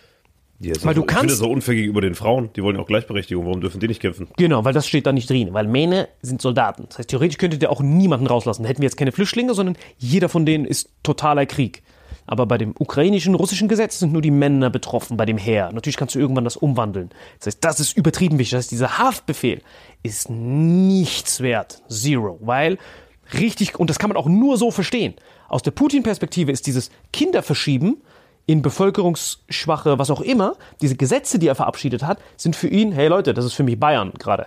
Ja, so, weil du ich finde kannst, das so unfair gegenüber den Frauen, die wollen ja auch Gleichberechtigung, warum dürfen die nicht kämpfen? Genau, weil das steht da nicht drin, weil Männer sind Soldaten. Das heißt, theoretisch könntet ihr auch niemanden rauslassen. Da hätten wir jetzt keine Flüchtlinge, sondern jeder von denen ist totaler Krieg. Aber bei dem ukrainischen, russischen Gesetz sind nur die Männer betroffen, bei dem Heer. Natürlich kannst du irgendwann das umwandeln. Das heißt, das ist übertrieben wichtig. Das heißt, dieser Haftbefehl ist nichts wert. Zero. Weil richtig, und das kann man auch nur so verstehen. Aus der Putin-Perspektive ist dieses Kinderverschieben in bevölkerungsschwache, was auch immer, diese Gesetze, die er verabschiedet hat, sind für ihn, hey Leute, das ist für mich Bayern gerade.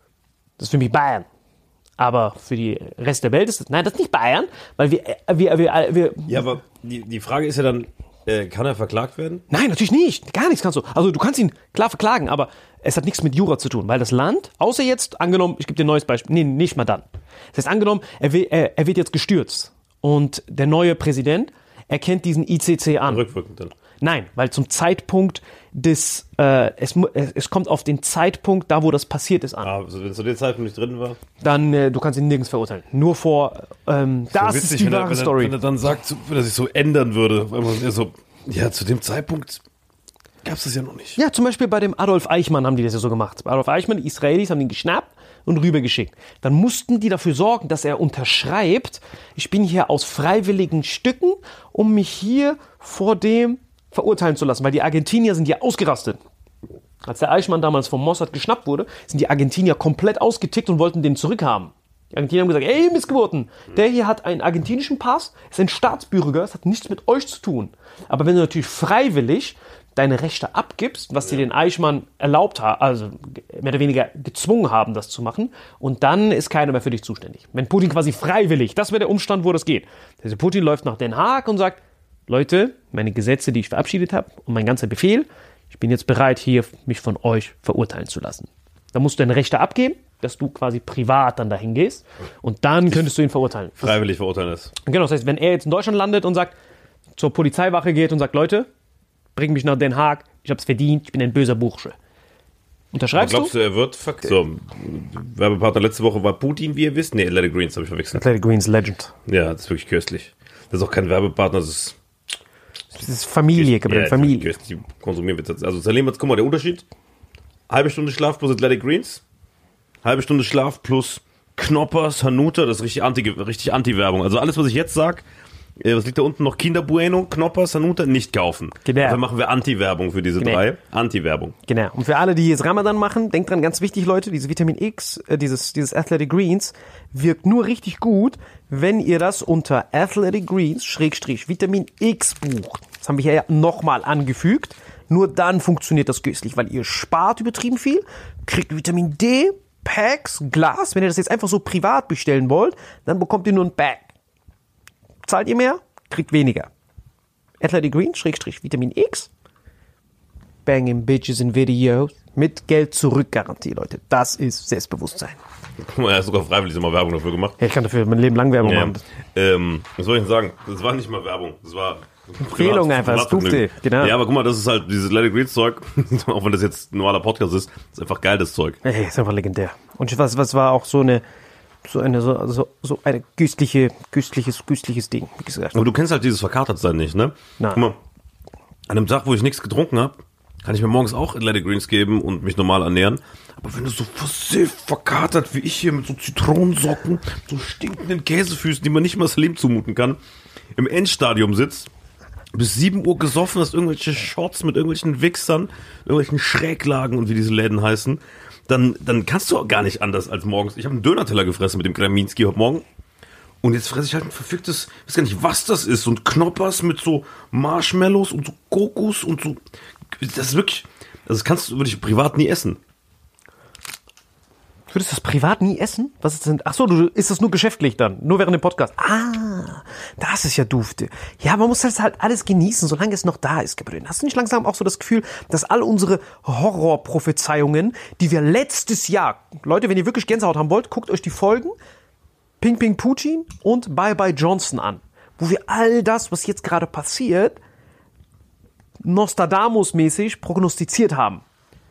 Das ist für mich Bayern. Aber für die Rest der Welt ist das, nein, das ist nicht Bayern, weil wir, wir, wir, wir Ja, aber die, die Frage ist ja dann, äh, kann er verklagt werden? Nein, natürlich nicht. Gar nichts kannst du. Also du kannst ihn klar verklagen, aber es hat nichts mit Jura zu tun, weil das Land, außer jetzt, angenommen, ich gebe dir ein neues Beispiel, nee, nicht mal dann. Das heißt, angenommen, er, will, er, er wird jetzt gestürzt und der neue Präsident erkennt diesen I C C an. Rückwirkend dann? Nein, weil zum Zeitpunkt des, äh, es, es kommt auf den Zeitpunkt, da wo das passiert ist, an. Ah, also wenn zu dem Zeitpunkt nicht drin war? Dann, äh, du kannst ihn nirgends verurteilen. Nur vor, ähm, das witzig, ist die wenn er, wahre wenn er, Story. Wenn er dann sagt, wenn er sich so ändern würde, weil man so, ja, zu dem Zeitpunkt gab es das ja noch nicht. Ja, zum Beispiel bei dem Adolf Eichmann haben die das ja so gemacht. Bei Adolf Eichmann, die Israelis haben ihn geschnappt und rübergeschickt. Dann mussten die dafür sorgen, dass er unterschreibt, ich bin hier aus freiwilligen Stücken, um mich hier vor dem verurteilen zu lassen, weil die Argentinier sind ja ausgerastet. Als der Eichmann damals vom Mossad geschnappt wurde, sind die Argentinier komplett ausgetickt und wollten den zurückhaben. Die Argentinier haben gesagt, ey Missgeburten, der hier hat einen argentinischen Pass, ist ein Staatsbürger, das hat nichts mit euch zu tun. Aber wenn du natürlich freiwillig deine Rechte abgibst, was dir den Eichmann erlaubt hat, also mehr oder weniger gezwungen haben, das zu machen, und dann ist keiner mehr für dich zuständig. Wenn Putin quasi freiwillig, das wäre der Umstand, wo das geht. Also Putin läuft nach Den Haag und sagt, Leute, meine Gesetze, die ich verabschiedet habe und mein ganzer Befehl, ich bin jetzt bereit, hier mich von euch verurteilen zu lassen. Da musst du deine Rechte abgeben, dass du quasi privat dann dahin gehst und dann könntest du ihn verurteilen. Freiwillig verurteilen ist. Genau, das heißt, wenn er jetzt in Deutschland landet und sagt, zur Polizeiwache geht und sagt, Leute, bring mich nach Den Haag, ich hab's verdient, ich bin ein böser Bursche. Unterschreibst glaubst du? Glaubst du, er wird fuck so, Werbepartner letzte Woche war Putin, wie ihr wisst? Nee, Athletic Greens habe ich verwechselt. Athletic Greens Legend. Ja, das ist wirklich köstlich. Das ist auch kein Werbepartner, das ist Das ist Familie, ja, Familie. Die konsumieren wir jetzt. Also Salim, jetzt guck mal, der Unterschied. Halbe Stunde Schlaf plus Athletic Greens. Halbe Stunde Schlaf plus Knoppers, Hanuta, das ist richtig Anti, richtig Anti-Werbung. Also alles, was ich jetzt sag, was liegt da unten noch? Kinder Bueno, Knoppers, Hanuta, nicht kaufen. Genau. Dafür machen wir Anti-Werbung für diese Genau. drei. Anti-Werbung. Genau. Und für alle, die jetzt Ramadan machen, denkt dran, ganz wichtig, Leute, dieses Vitamin X, äh, dieses, dieses Athletic Greens, wirkt nur richtig gut, wenn ihr das unter Athletic Greens Schrägstrich Vitamin X bucht. Das haben wir hier nochmal angefügt. Nur dann funktioniert das günstig, weil ihr spart übertrieben viel, kriegt Vitamin D, Packs, Glas. Wenn ihr das jetzt einfach so privat bestellen wollt, dann bekommt ihr nur ein Pack. Zahlt ihr mehr, kriegt weniger. Athletic Greens, Schrägstrich Vitamin X. Banging Bitches in Videos. Mit Geld zurück Garantie, Leute. Das ist Selbstbewusstsein. Guck mal, er hat sogar freiwillig immer Werbung dafür gemacht. Ja, ich kann dafür mein Leben lang Werbung Ja. machen. Ähm, was soll ich denn sagen? Das war nicht mal Werbung. Das war Empfehlung Privat- einfach, das Privatvergnügen. dufte, genau. Ja, aber guck mal, das ist halt dieses Athletic Greens Zeug, auch wenn das jetzt ein normaler Podcast ist, ist einfach geiles Zeug. Ey, ist einfach legendär. Und was, was war auch so eine, so eine, so, so, so eine güstliche, güstliches, güstliches Ding, wie gesagt. Aber du kennst halt dieses Verkatertsein nicht, ne? Nein. Guck mal, an einem Tag, wo ich nichts getrunken habe, kann ich mir morgens auch Athletic Greens geben und mich normal ernähren. Aber wenn du so versifft verkatert wie ich hier mit so Zitronensocken, so stinkenden Käsefüßen, die man nicht mal Salim zumuten kann, im Endstadium sitzt, bis sieben Uhr gesoffen hast, irgendwelche Shots mit irgendwelchen Wichsern, irgendwelchen Schräglagen und wie diese Läden heißen, dann, dann kannst du auch gar nicht anders als morgens. Ich habe einen Döner-Teller gefressen mit dem Kraminski heute Morgen. Und jetzt fresse ich halt ein verficktes, ich weiß gar nicht, was das ist, so ein Knoppers mit so Marshmallows und so Kokos und so. Das ist wirklich, das kannst du, würde ich privat nie essen. Du würdest das privat nie essen? Was ist denn? Ach so, du isst das nur geschäftlich dann, nur während dem Podcast. Ah, das ist ja dufte. Ja, man muss das halt alles genießen, solange es noch da ist, Gabriel. Hast du nicht langsam auch so das Gefühl, dass all unsere Horrorprophezeiungen, die wir letztes Jahr, Leute, wenn ihr wirklich Gänsehaut haben wollt, guckt euch die Folgen Ping Ping Putin und Bye Bye Johnson an, wo wir all das, was jetzt gerade passiert, Nostradamus-mäßig prognostiziert haben.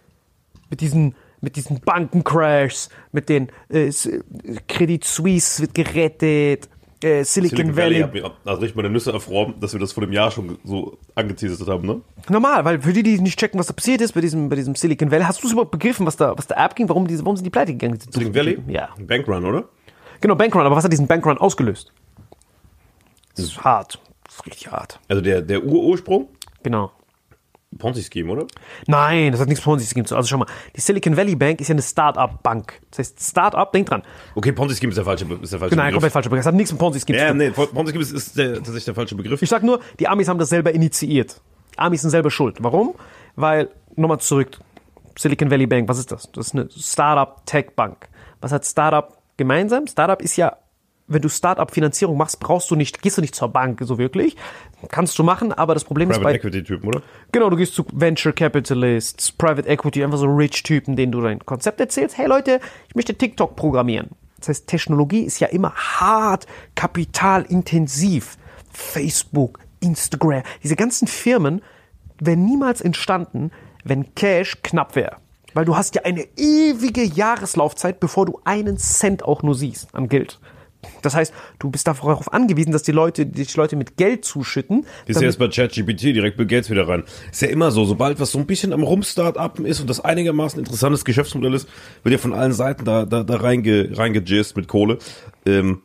Mit diesen, mit diesen Bankencrashs, mit den äh, Credit Suisse wird gerettet, äh, Silicon, Silicon Valley. Valley hat mir also richtig meine Nüsse erfroren, dass wir das vor dem Jahr schon so angeteasert haben, ne? Normal, weil für die, die nicht checken, was da passiert ist bei diesem, bei diesem Silicon Valley, hast du es überhaupt begriffen, was da, was da abging, warum, diese, warum sind die pleite gegangen? Silicon Valley? Ja. Bankrun, oder? Genau, Bankrun, aber was hat diesen Bankrun ausgelöst? Das ist hart. Das ist richtig hart. Also der, der Ur-Ursprung? Genau. Ponzi-Scheme, oder? Nein, das hat nichts mit Ponzi-Scheme zu tun. Also schau mal, die Silicon Valley Bank ist ja eine Start-up-Bank. Das heißt, Start-up, denk dran. Okay, Ponzi-Scheme ist der falsche, ist der falsche Genau, Begriff. komplett falscher Begriff. Das hat nichts mit Ponzi-Scheme Ja, zu tun. nee, Ponzi-Scheme ist, ist der, tatsächlich der falsche Begriff. Ich sag nur, die Amis haben das selber initiiert. Die Amis sind selber schuld. Warum? Weil, nochmal zurück, Silicon Valley Bank, was ist das? Das ist eine Start-up-Tech-Bank. Was hat Start-up gemeinsam? Start-up ist ja, wenn du Start-up-Finanzierung machst, brauchst du nicht, gehst du nicht zur Bank so wirklich. Kannst du machen, aber das Problem Private ist bei... Equity-Typen, oder? Genau, du gehst zu Venture Capitalists, Private Equity, einfach so Rich-Typen, denen du dein Konzept erzählst. Hey Leute, ich möchte TikTok programmieren. Das heißt, Technologie ist ja immer hart, kapitalintensiv. Facebook, Instagram, diese ganzen Firmen wären niemals entstanden, wenn Cash knapp wäre. Weil du hast ja eine ewige Jahreslaufzeit, bevor du einen Cent auch nur siehst an Geld. Das heißt, du bist darauf angewiesen, dass die Leute, die Leute mit Geld zuschütten. Ist ja jetzt bei ChatGPT direkt Bill Gates wieder rein. Ist ja immer so, sobald was so ein bisschen am Rum-Start-Upen ist und das einigermaßen interessantes Geschäftsmodell ist, wird ja von allen Seiten da, da, da reinge, reingejist mit Kohle. Ähm,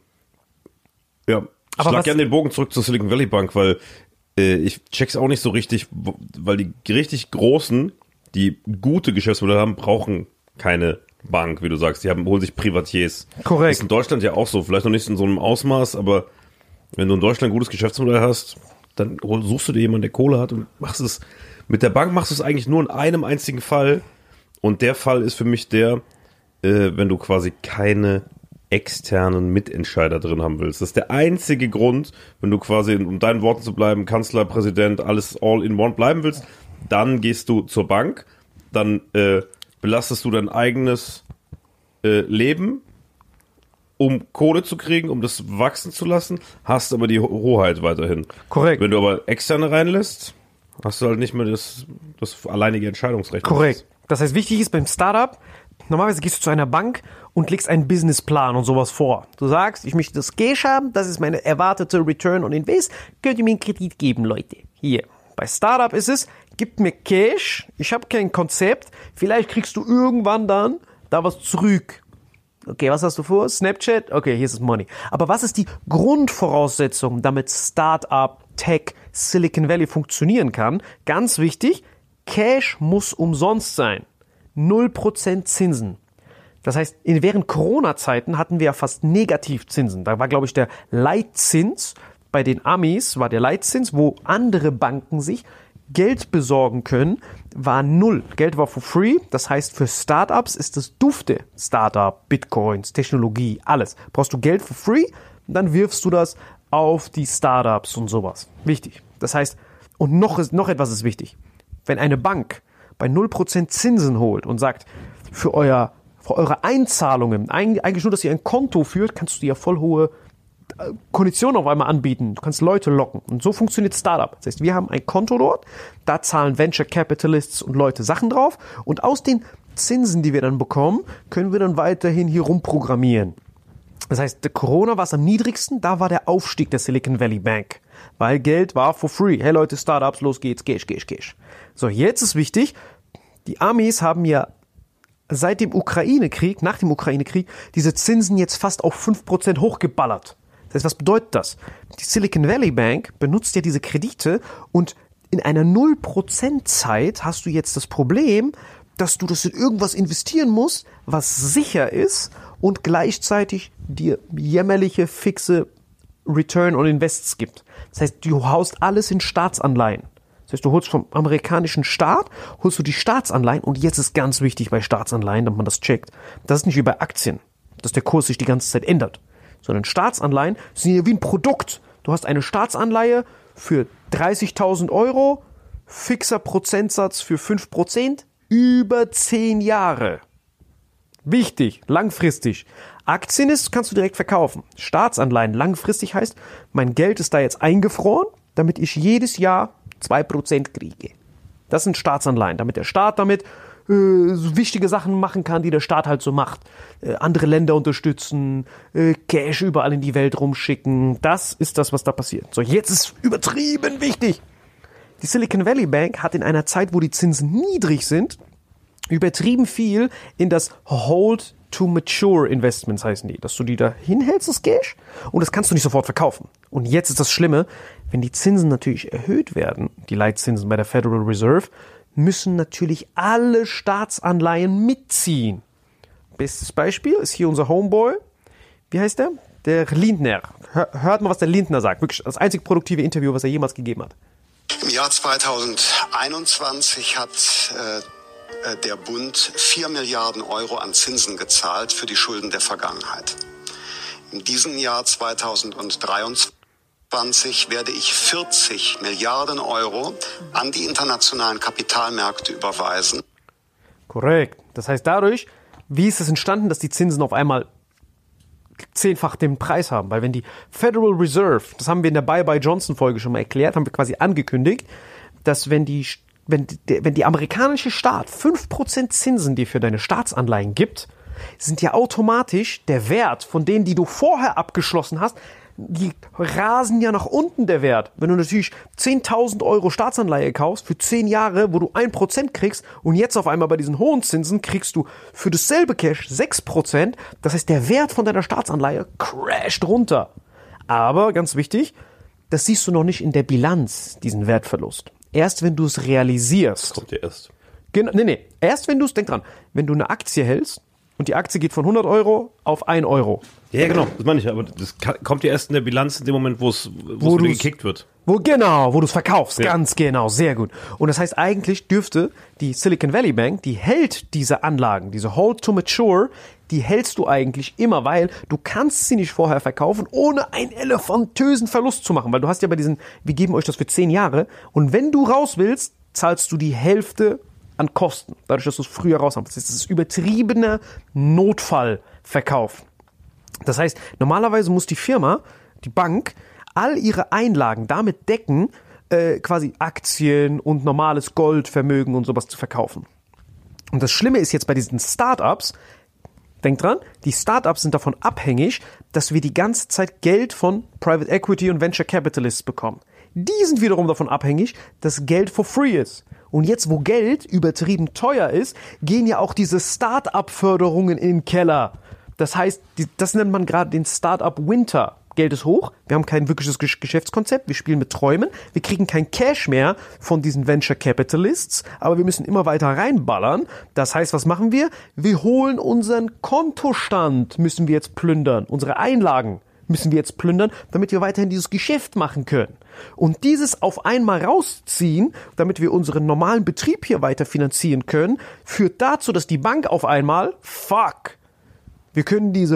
ja, ich Aber schlag was- gerne den Bogen zurück zur Silicon Valley Bank, weil äh, ich check's auch nicht so richtig, wo- weil die richtig Großen, die gute Geschäftsmodelle haben, brauchen keine Bank, wie du sagst. Die haben, holen sich Privatiers. Korrekt. Das ist in Deutschland ja auch so. Vielleicht noch nicht in so einem Ausmaß, aber wenn du in Deutschland ein gutes Geschäftsmodell hast, dann hol- suchst du dir jemanden, der Kohle hat und machst es. Mit der Bank machst du es eigentlich nur in einem einzigen Fall. Und der Fall ist für mich der, äh, wenn du quasi keine externen Mitentscheider drin haben willst. Das ist der einzige Grund, wenn du quasi, um deinen Worten zu bleiben, Kanzler, Präsident, alles all in one bleiben willst, dann gehst du zur Bank, dann äh, belastest du dein eigenes äh, Leben, um Kohle zu kriegen, um das wachsen zu lassen, hast aber die Ho- Hoheit weiterhin. Korrekt. Wenn du aber Externe reinlässt, hast du halt nicht mehr das, das alleinige Entscheidungsrecht. Korrekt. Das heißt, wichtig ist beim Startup, normalerweise gehst du zu einer Bank und legst einen Businessplan und sowas vor. Du sagst, ich möchte das Cash haben, das ist meine erwartete Return on Invest, könnt ihr mir einen Kredit geben, Leute. Hier. Bei Startup ist es, gib mir Cash, ich habe kein Konzept, vielleicht kriegst du irgendwann dann da was zurück. Okay, was hast du vor? Snapchat? Okay, hier ist das Money. Aber was ist die Grundvoraussetzung, damit Startup, Tech, Silicon Valley funktionieren kann? Ganz wichtig, Cash muss umsonst sein. null Prozent Zinsen. Das heißt, in, während Corona-Zeiten hatten wir ja fast Negativzinsen. Da war, glaube ich, der Leitzins bei den Amis, war der Leitzins, wo andere Banken sich Geld besorgen können, war null. Geld war for free. Das heißt, für Startups ist das Dufte. Startup, Bitcoins, Technologie, alles. Brauchst du Geld for free, dann wirfst du das auf die Startups und sowas. Wichtig. Das heißt, und noch, ist, noch etwas ist wichtig. Wenn eine Bank bei null Prozent Zinsen holt und sagt, für, euer, für eure Einzahlungen, eigentlich nur, dass ihr ein Konto führt, kannst du dir ja voll hohe Konditionen auf einmal anbieten. Du kannst Leute locken. Und so funktioniert Startup. Das heißt, wir haben ein Konto dort, da zahlen Venture Capitalists und Leute Sachen drauf und aus den Zinsen, die wir dann bekommen, können wir dann weiterhin hier rumprogrammieren. Das heißt, der Corona war es am niedrigsten, da war der Aufstieg der Silicon Valley Bank. Weil Geld war for free. Hey Leute, Startups, los geht's, Cash, Cash, Cash. So, jetzt ist wichtig, die Amis haben ja seit dem Ukraine-Krieg, nach dem Ukraine-Krieg, diese Zinsen jetzt fast auf fünf Prozent hochgeballert. Das heißt, was bedeutet das? Die Silicon Valley Bank benutzt ja diese Kredite und in einer null Prozent Zeit hast du jetzt das Problem, dass du das in irgendwas investieren musst, was sicher ist und gleichzeitig dir jämmerliche, fixe Return on Invests gibt. Das heißt, du haust alles in Staatsanleihen. Das heißt, du holst vom amerikanischen Staat, holst du die Staatsanleihen und jetzt ist ganz wichtig bei Staatsanleihen, damit man das checkt. Das ist nicht wie bei Aktien, dass der Kurs sich die ganze Zeit ändert. Sondern Staatsanleihen sind ja wie ein Produkt. Du hast eine Staatsanleihe für dreißigtausend Euro, fixer Prozentsatz für fünf Prozent, über zehn Jahre. Wichtig, langfristig. Aktien ist, kannst du direkt verkaufen. Staatsanleihen langfristig heißt, mein Geld ist da jetzt eingefroren, damit ich jedes Jahr zwei Prozent kriege. Das sind Staatsanleihen, damit der Staat damit äh, so wichtige Sachen machen kann, die der Staat halt so macht. Äh, andere Länder unterstützen, äh, Cash überall in die Welt rumschicken. Das ist das, was da passiert. So, jetzt ist übertrieben wichtig. Die Silicon Valley Bank hat in einer Zeit, wo die Zinsen niedrig sind, übertrieben viel in das Hold to Mature Investments heißen die, dass du die da hinhältst, das Cash, und das kannst du nicht sofort verkaufen. Und jetzt ist das Schlimme, wenn die Zinsen natürlich erhöht werden, die Leitzinsen bei der Federal Reserve, müssen natürlich alle Staatsanleihen mitziehen. Bestes Beispiel ist hier unser Homeboy. Wie heißt der? Der Lindner. Hört mal, was der Lindner sagt. Wirklich das einzig produktive Interview, was er jemals gegeben hat. Im Jahr zweitausendeinundzwanzig hat äh, der Bund vier Milliarden Euro an Zinsen gezahlt für die Schulden der Vergangenheit. In diesem Jahr zweitausenddreiundzwanzig werde ich vierzig Milliarden Euro an die internationalen Kapitalmärkte überweisen. Korrekt. Das heißt dadurch, wie ist es entstanden, dass die Zinsen auf einmal zehnfach den Preis haben? Weil wenn die Federal Reserve, das haben wir in der Bye-Bye-Johnson-Folge schon mal erklärt, haben wir quasi angekündigt, dass wenn die, wenn die, wenn die amerikanische Staat fünf Prozent Zinsen dir für deine Staatsanleihen gibt, sind ja automatisch der Wert von denen, die du vorher abgeschlossen hast, die rasen ja nach unten, der Wert. Wenn du natürlich zehntausend Euro Staatsanleihe kaufst für zehn Jahre, wo du ein Prozent kriegst und jetzt auf einmal bei diesen hohen Zinsen kriegst du für dasselbe Cash sechs Prozent, das heißt, der Wert von deiner Staatsanleihe crasht runter. Aber, ganz wichtig, das siehst du noch nicht in der Bilanz, diesen Wertverlust. Erst wenn du es realisierst. Das kommt ja erst. Genau, nee, nee. Erst wenn du es, denk dran, wenn du eine Aktie hältst, und die Aktie geht von hundert Euro auf ein Euro. Ja, genau, das meine ich. Aber das kann, kommt ja erst in der Bilanz in dem Moment, wo es wo es gekickt wird. Wo, genau, wo du es verkaufst. Ja. Ganz genau, sehr gut. Und das heißt, eigentlich dürfte die Silicon Valley Bank, die hält diese Anlagen, diese Hold to Mature, die hältst du eigentlich immer, weil du kannst sie nicht vorher verkaufen, ohne einen elefantösen Verlust zu machen. Weil du hast ja bei diesen, wir geben euch das für zehn Jahre. Und wenn du raus willst, zahlst du die Hälfte an Kosten, dadurch, dass du es früher raus hast. Das ist das übertriebener Notfallverkauf. Das heißt, normalerweise muss die Firma, die Bank, all ihre Einlagen damit decken, äh, quasi Aktien und normales Goldvermögen und sowas zu verkaufen. Und das Schlimme ist jetzt bei diesen Startups, denkt dran, die Startups sind davon abhängig, dass wir die ganze Zeit Geld von Private Equity und Venture Capitalists bekommen. Die sind wiederum davon abhängig, dass Geld for free ist. Und jetzt, wo Geld übertrieben teuer ist, gehen ja auch diese Start-up-Förderungen in den Keller. Das heißt, die, das nennt man gerade den Start-up-Winter. Geld ist hoch, wir haben kein wirkliches Geschäftskonzept, wir spielen mit Träumen, wir kriegen kein Cash mehr von diesen Venture Capitalists, aber wir müssen immer weiter reinballern. Das heißt, was machen wir? Wir holen unseren Kontostand, müssen wir jetzt plündern, unsere Einlagen müssen wir jetzt plündern, damit wir weiterhin dieses Geschäft machen können. Und dieses auf einmal rausziehen, damit wir unseren normalen Betrieb hier weiter finanzieren können, führt dazu, dass die Bank auf einmal, fuck, wir können diese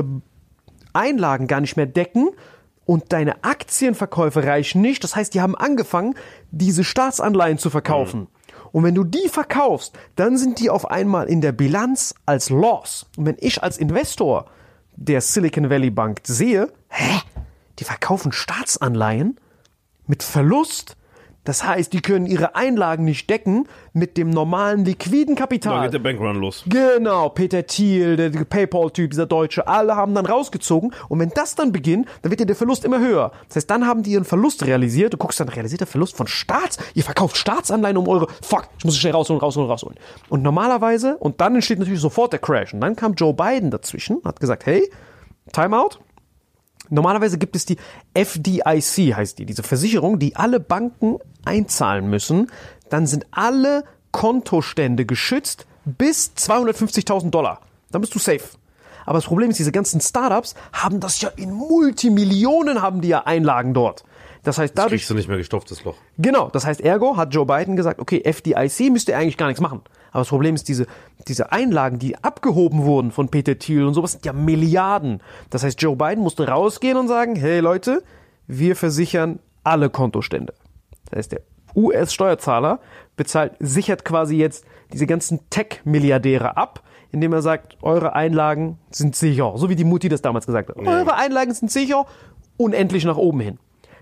Einlagen gar nicht mehr decken und deine Aktienverkäufe reichen nicht. Das heißt, die haben angefangen, diese Staatsanleihen zu verkaufen. Mhm. Und wenn du die verkaufst, dann sind die auf einmal in der Bilanz als Loss. Und wenn ich als Investor der Silicon Valley Bank sehe, hä, die verkaufen Staatsanleihen mit Verlust, das heißt, die können ihre Einlagen nicht decken mit dem normalen liquiden Kapital. Da geht der Bankrun los. Genau, Peter Thiel, der PayPal-Typ, dieser Deutsche, alle haben dann rausgezogen. Und wenn das dann beginnt, dann wird ja der Verlust immer höher. Das heißt, dann haben die ihren Verlust realisiert. Du guckst dann, realisierter Verlust von Staats... Ihr verkauft Staatsanleihen um eure... Fuck, ich muss es schnell rausholen, rausholen, rausholen. Und normalerweise, und dann entsteht natürlich sofort der Crash. Und dann kam Joe Biden dazwischen, hat gesagt, hey, Timeout. Normalerweise gibt es die F D I C, heißt die, diese Versicherung, die alle Banken einzahlen müssen. Dann sind alle Kontostände geschützt bis zweihundertfünfzigtausend Dollar. Dann bist du safe. Aber das Problem ist, diese ganzen Startups haben das ja in Multimillionen, haben die ja Einlagen dort. Das heißt, dadurch... Das kriegst du nicht mehr gestopft, das Loch. Genau, das heißt, ergo hat Joe Biden gesagt, okay, F D I C müsste eigentlich gar nichts machen. Aber das Problem ist, diese, diese Einlagen, die abgehoben wurden von Peter Thiel und sowas, sind ja Milliarden. Das heißt, Joe Biden musste rausgehen und sagen, hey Leute, wir versichern alle Kontostände. Das heißt, der U S-Steuerzahler bezahlt, sichert quasi jetzt diese ganzen Tech-Milliardäre ab, indem er sagt, eure Einlagen sind sicher. So wie die Mutti das damals gesagt hat. Ja. Eure Einlagen sind sicher, unendlich nach oben hin.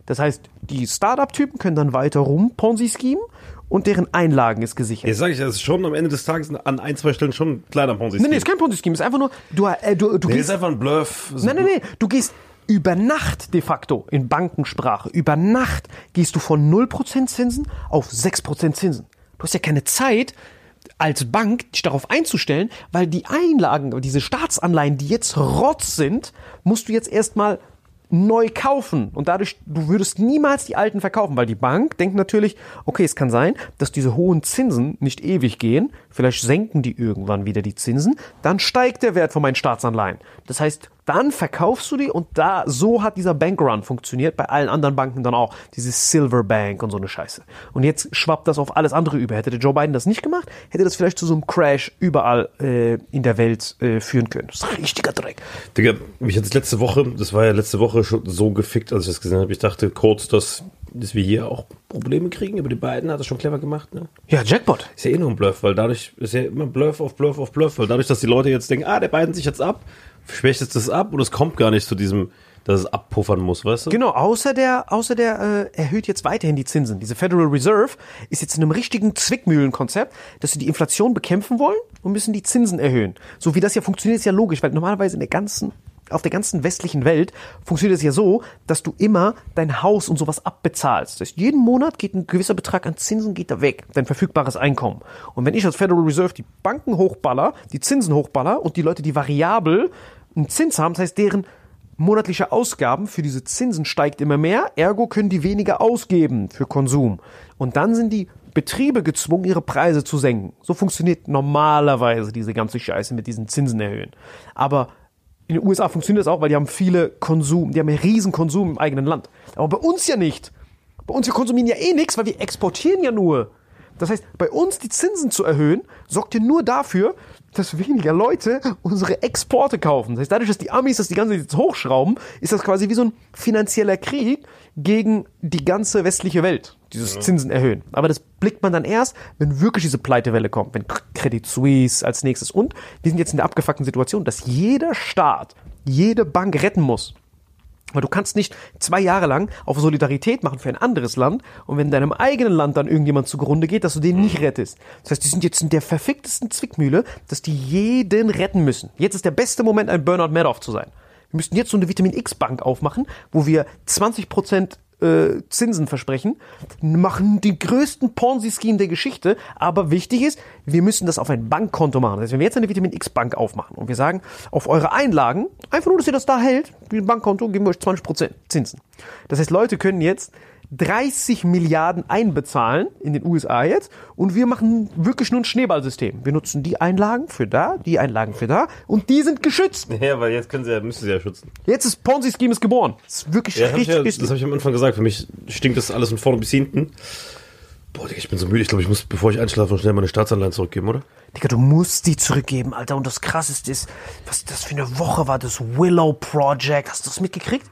Das heißt, die Startup-Typen können dann weiter rum Ponzi-Schemen und deren Einlagen ist gesichert. Jetzt sage ich, das ist schon am Ende des Tages an ein, zwei Stellen schon ein kleiner Ponzi-Scheme. Nee, nee, ist kein Ponzi-Scheme, ist einfach nur, du, äh, du, du nee, gehst... ist einfach ein Bluff. Nein, nein, nein, du gehst über Nacht de facto in Bankensprache. Über Nacht gehst du von null Prozent Zinsen auf sechs Prozent Zinsen. Du hast ja keine Zeit, als Bank dich darauf einzustellen, weil die Einlagen, diese Staatsanleihen, die jetzt Rotz sind, musst du jetzt erstmal neu kaufen. Und dadurch, du würdest niemals die alten verkaufen, weil die Bank denkt natürlich, okay, es kann sein, dass diese hohen Zinsen nicht ewig gehen. Vielleicht senken die irgendwann wieder die Zinsen. Dann steigt der Wert von meinen Staatsanleihen. Das heißt, dann verkaufst du die und da, so hat dieser Bankrun funktioniert, bei allen anderen Banken dann auch. Dieses Silver Bank und so eine Scheiße. Und jetzt schwappt das auf alles andere über. Hätte der Joe Biden das nicht gemacht, hätte das vielleicht zu so einem Crash überall äh, in der Welt äh, führen können. Das ist richtiger Dreck. Digga, mich hat das letzte Woche, das war ja letzte Woche schon so gefickt, als ich das gesehen habe. Ich dachte kurz, dass, dass wir hier auch Probleme kriegen, aber die beiden hat das schon clever gemacht, ne? Ja, Jackpot. Ist ja eh nur ein Bluff, weil dadurch ist ja immer Bluff auf Bluff auf Bluff, weil dadurch, dass die Leute jetzt denken, ah, der Biden sich jetzt ab, schwächt es das ab und es kommt gar nicht zu diesem, dass es abpuffern muss, weißt du? Genau, außer der, außer der äh, erhöht jetzt weiterhin die Zinsen. Diese Federal Reserve ist jetzt in einem richtigen Zwickmühlenkonzept, dass sie die Inflation bekämpfen wollen und müssen die Zinsen erhöhen. So wie das ja funktioniert, ist ja logisch, weil normalerweise in der ganzen auf der ganzen westlichen Welt funktioniert es ja so, dass du immer dein Haus und sowas abbezahlst. Das heißt, jeden Monat geht ein gewisser Betrag an Zinsen geht da weg, dein verfügbares Einkommen. Und wenn ich als Federal Reserve die Banken hochballer, die Zinsen hochballer und die Leute, die variabel einen Zins haben, das heißt, deren monatliche Ausgaben für diese Zinsen steigt immer mehr, ergo können die weniger ausgeben für Konsum. Und dann sind die Betriebe gezwungen, ihre Preise zu senken. So funktioniert normalerweise diese ganze Scheiße mit diesen Zinsen erhöhen. Aber in den U S A funktioniert das auch, weil die haben viele Konsum, die haben einen riesen Konsum im eigenen Land. Aber bei uns ja nicht. Bei uns, wir konsumieren ja eh nichts, weil wir exportieren ja nur. Das heißt, bei uns die Zinsen zu erhöhen, sorgt ja nur dafür, dass weniger Leute unsere Exporte kaufen. Das heißt, dadurch, dass die Amis das die ganze Zeit jetzt hochschrauben, ist das quasi wie so ein finanzieller Krieg gegen die ganze westliche Welt, dieses ja. Zinsen erhöhen. Aber das blickt man dann erst, wenn wirklich diese Pleitewelle kommt, wenn Credit Suisse als nächstes. Und wir sind jetzt in der abgefuckten Situation, dass jeder Staat, jede Bank retten muss. Weil du kannst nicht zwei Jahre lang auf Solidarität machen für ein anderes Land und wenn in deinem eigenen Land dann irgendjemand zugrunde geht, dass du den nicht rettest. Das heißt, die sind jetzt in der verficktesten Zwickmühle, dass die jeden retten müssen. Jetzt ist der beste Moment, ein Bernard Madoff zu sein. Wir müssten jetzt so eine Vitamin-X-Bank aufmachen, wo wir zwanzig Prozent äh, Zinsen versprechen, machen den größten Ponzi-Scheme der Geschichte, aber wichtig ist, wir müssen das auf ein Bankkonto machen. Das heißt, wenn wir jetzt eine Vitamin-X-Bank aufmachen und wir sagen, auf eure Einlagen, einfach nur, dass ihr das da hält, wie ein Bankkonto, geben wir euch zwanzig Prozent Zinsen. Das heißt, Leute können jetzt dreißig Milliarden einbezahlen in den U S A jetzt und wir machen wirklich nur ein Schneeballsystem. Wir nutzen die Einlagen für da, die Einlagen für da und die sind geschützt. Ja, weil jetzt können sie ja, müssen sie ja schützen. Jetzt ist Ponzi-Scheme ist geboren. Das ist wirklich ja, richtig. Hab ich ja, das habe ich am Anfang gesagt. Für mich stinkt das alles von vorne bis hinten. Boah, Digga, ich bin so müde. Ich glaube, ich muss, bevor ich einschlafe, schnell meine Staatsanleihen zurückgeben, oder? Digga, du musst die zurückgeben, Alter. Und das Krasseste ist, was das für eine Woche war, das Willow Project. Hast du das mitgekriegt?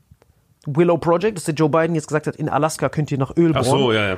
Willow Project, dass der Joe Biden jetzt gesagt hat, in Alaska könnt ihr nach Öl bohren. Ach so, ja, ja.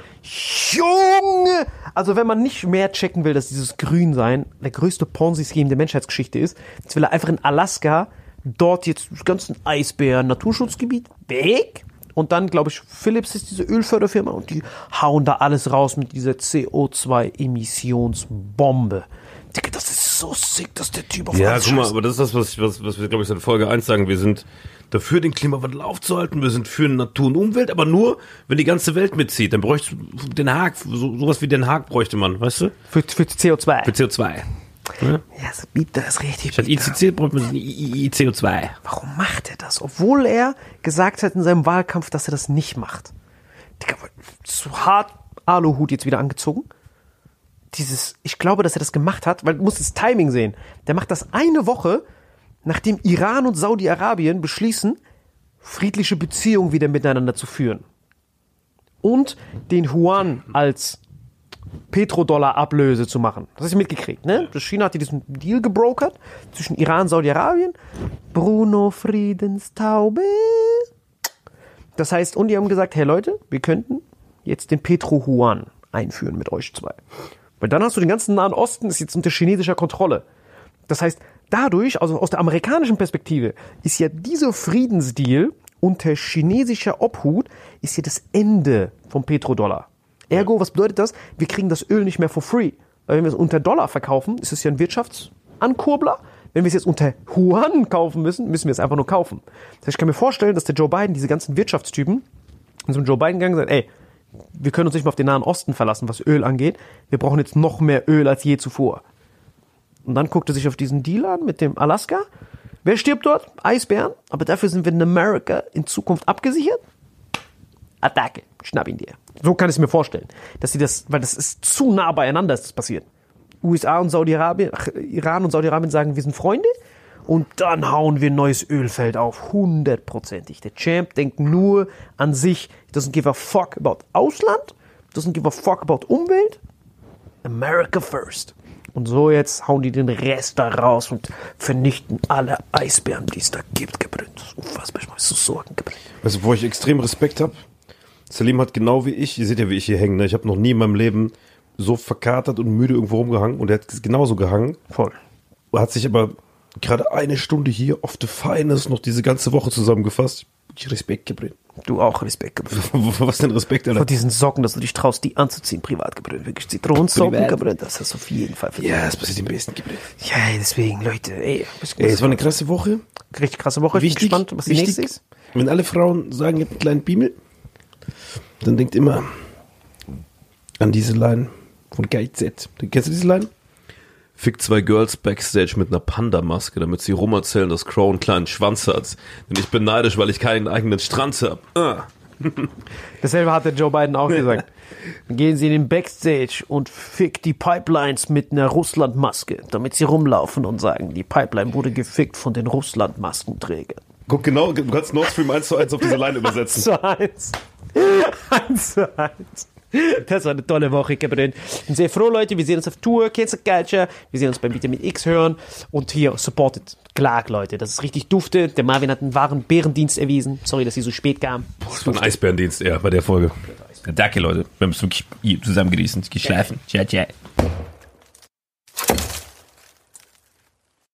Junge! Also wenn man nicht mehr checken will, dass dieses Grünsein der größte Ponzi-Scheme der Menschheitsgeschichte ist, jetzt will er einfach in Alaska dort jetzt die ganzen Eisbären, Naturschutzgebiet weg. Und dann, glaube ich, Philips ist diese Ölförderfirma und die hauen da alles raus mit dieser C O zwei Emissionsbombe. Digga, das ist so sick, dass der Typ auf Ja, alles guck mal, scheißt. aber das ist das, was, was, was wir, glaube ich, in Folge eins sagen. Wir sind dafür, den Klimawandel aufzuhalten. Wir sind für Natur und Umwelt, aber nur, wenn die ganze Welt mitzieht. Dann bräuchte Den Haag, so, sowas wie Den Haag bräuchte man, weißt du? Für, für C O zwei. Für C O zwei. Ja, Ja, das bitter, das ist richtig Statt I C C bräuchte man I C O zwei. Warum macht er das? Obwohl er gesagt hat in seinem Wahlkampf, dass er das nicht macht. Digga, so hart Aluhut jetzt wieder angezogen. Dieses, ich glaube, dass er das gemacht hat, weil du musst das Timing sehen. Der macht das eine Woche, nachdem Iran und Saudi-Arabien beschließen, friedliche Beziehungen wieder miteinander zu führen. Und den Yuan als Petrodollar-Ablöse zu machen. Das hast du mitgekriegt, ne? China hat diesen Deal gebrokert zwischen Iran und Saudi-Arabien. Bruno Friedenstaube. Das heißt, und die haben gesagt, hey Leute, wir könnten jetzt den Petro-Yuan einführen mit euch zwei. Weil dann hast du den ganzen Nahen Osten, ist jetzt unter chinesischer Kontrolle. Das heißt, dadurch, also aus der amerikanischen Perspektive, ist ja dieser Friedensdeal unter chinesischer Obhut ist hier das Ende vom Petrodollar. Ergo, was bedeutet das? Wir kriegen das Öl nicht mehr for free. Weil wenn wir es unter Dollar verkaufen, ist es ja ein Wirtschaftsankurbler. Wenn wir es jetzt unter Yuan kaufen müssen, müssen wir es einfach nur kaufen. Das heißt, ich kann mir vorstellen, dass der Joe Biden, diese ganzen Wirtschaftstypen, zum Joe Biden gegangen sind, ey, wir können uns nicht mehr auf den Nahen Osten verlassen, was Öl angeht. Wir brauchen jetzt noch mehr Öl als je zuvor. Und dann guckt er sich auf diesen Deal an mit dem Alaska. Wer stirbt dort? Eisbären. Aber dafür sind wir in Amerika in Zukunft abgesichert. Attacke. Schnapp ihn dir. So kann ich es mir vorstellen. Dass sie das, weil das ist zu nah beieinander, dass das passiert. U S A und Saudi-Arabien, ach, Iran und Saudi-Arabien sagen, wir sind Freunde. Und dann hauen wir ein neues Ölfeld auf. Hundertprozentig. Der Champ denkt nur an sich. Doesn't give a fuck about Ausland. Doesn't give a fuck about Umwelt. America first. Und so jetzt hauen die den Rest da raus und vernichten alle Eisbären, die es da gibt. Das ist unfassbar. Ich mache so Sorgen. Also, wo ich extrem Respekt habe, Salim hat genau wie ich, ihr seht ja, wie ich hier hänge, ne? Ich habe noch nie in meinem Leben so verkatert und müde irgendwo rumgehangen und er hat genauso gehangen. Voll. Hat sich aber gerade eine Stunde hier auf The Finest noch diese ganze Woche zusammengefasst. Ich Respekt gebracht. Du auch Respekt gebracht. Was denn Respekt, Alter? Vor diesen Socken, dass du dich traust, die anzuziehen, privat gebracht. Wirklich Zitronensocken gebracht, das hast du auf jeden Fall verdient. Ja, das passiert im besten gebracht. Ja, deswegen, Leute, ey. Ey, es war eine krasse Woche. Richtig krasse Woche. Ich bin gespannt, was die wichtig, nächste ist. Wenn alle Frauen sagen, ihr habt einen kleinen Biemel, dann denkt immer an diese Line von Guy Z. Kennst du diese Line? Fick zwei Girls backstage mit einer Panda-Maske, damit sie rumerzählen, dass Crow einen kleinen Schwanz hat. Denn ich bin neidisch, weil ich keinen eigenen Strand habe. Ah. Dasselbe hat der Joe Biden auch gesagt. Dann gehen sie in den Backstage und fick die Pipelines mit einer Russland-Maske, damit sie rumlaufen und sagen, die Pipeline wurde gefickt von den Russland-Maskenträgern. Guck genau, du kannst Nord Stream eins zu eins auf diese Line übersetzen. eins zu eins. eins zu eins. Das war eine tolle Woche, Gabriel. Ich bin sehr froh, Leute. Wir sehen uns auf Tour, Cancel Culture. Wir sehen uns beim Vitamin X hören. Und hier, supportet Clark, Leute. Das ist richtig dufte. Der Marvin hat einen wahren Bärendienst erwiesen. Sorry, dass sie so spät kam. Das war ein Eisbärendienst eher bei der Folge. Danke, Leute. Wir haben es wirklich zusammen genießen, geschlafen. Ciao, ciao.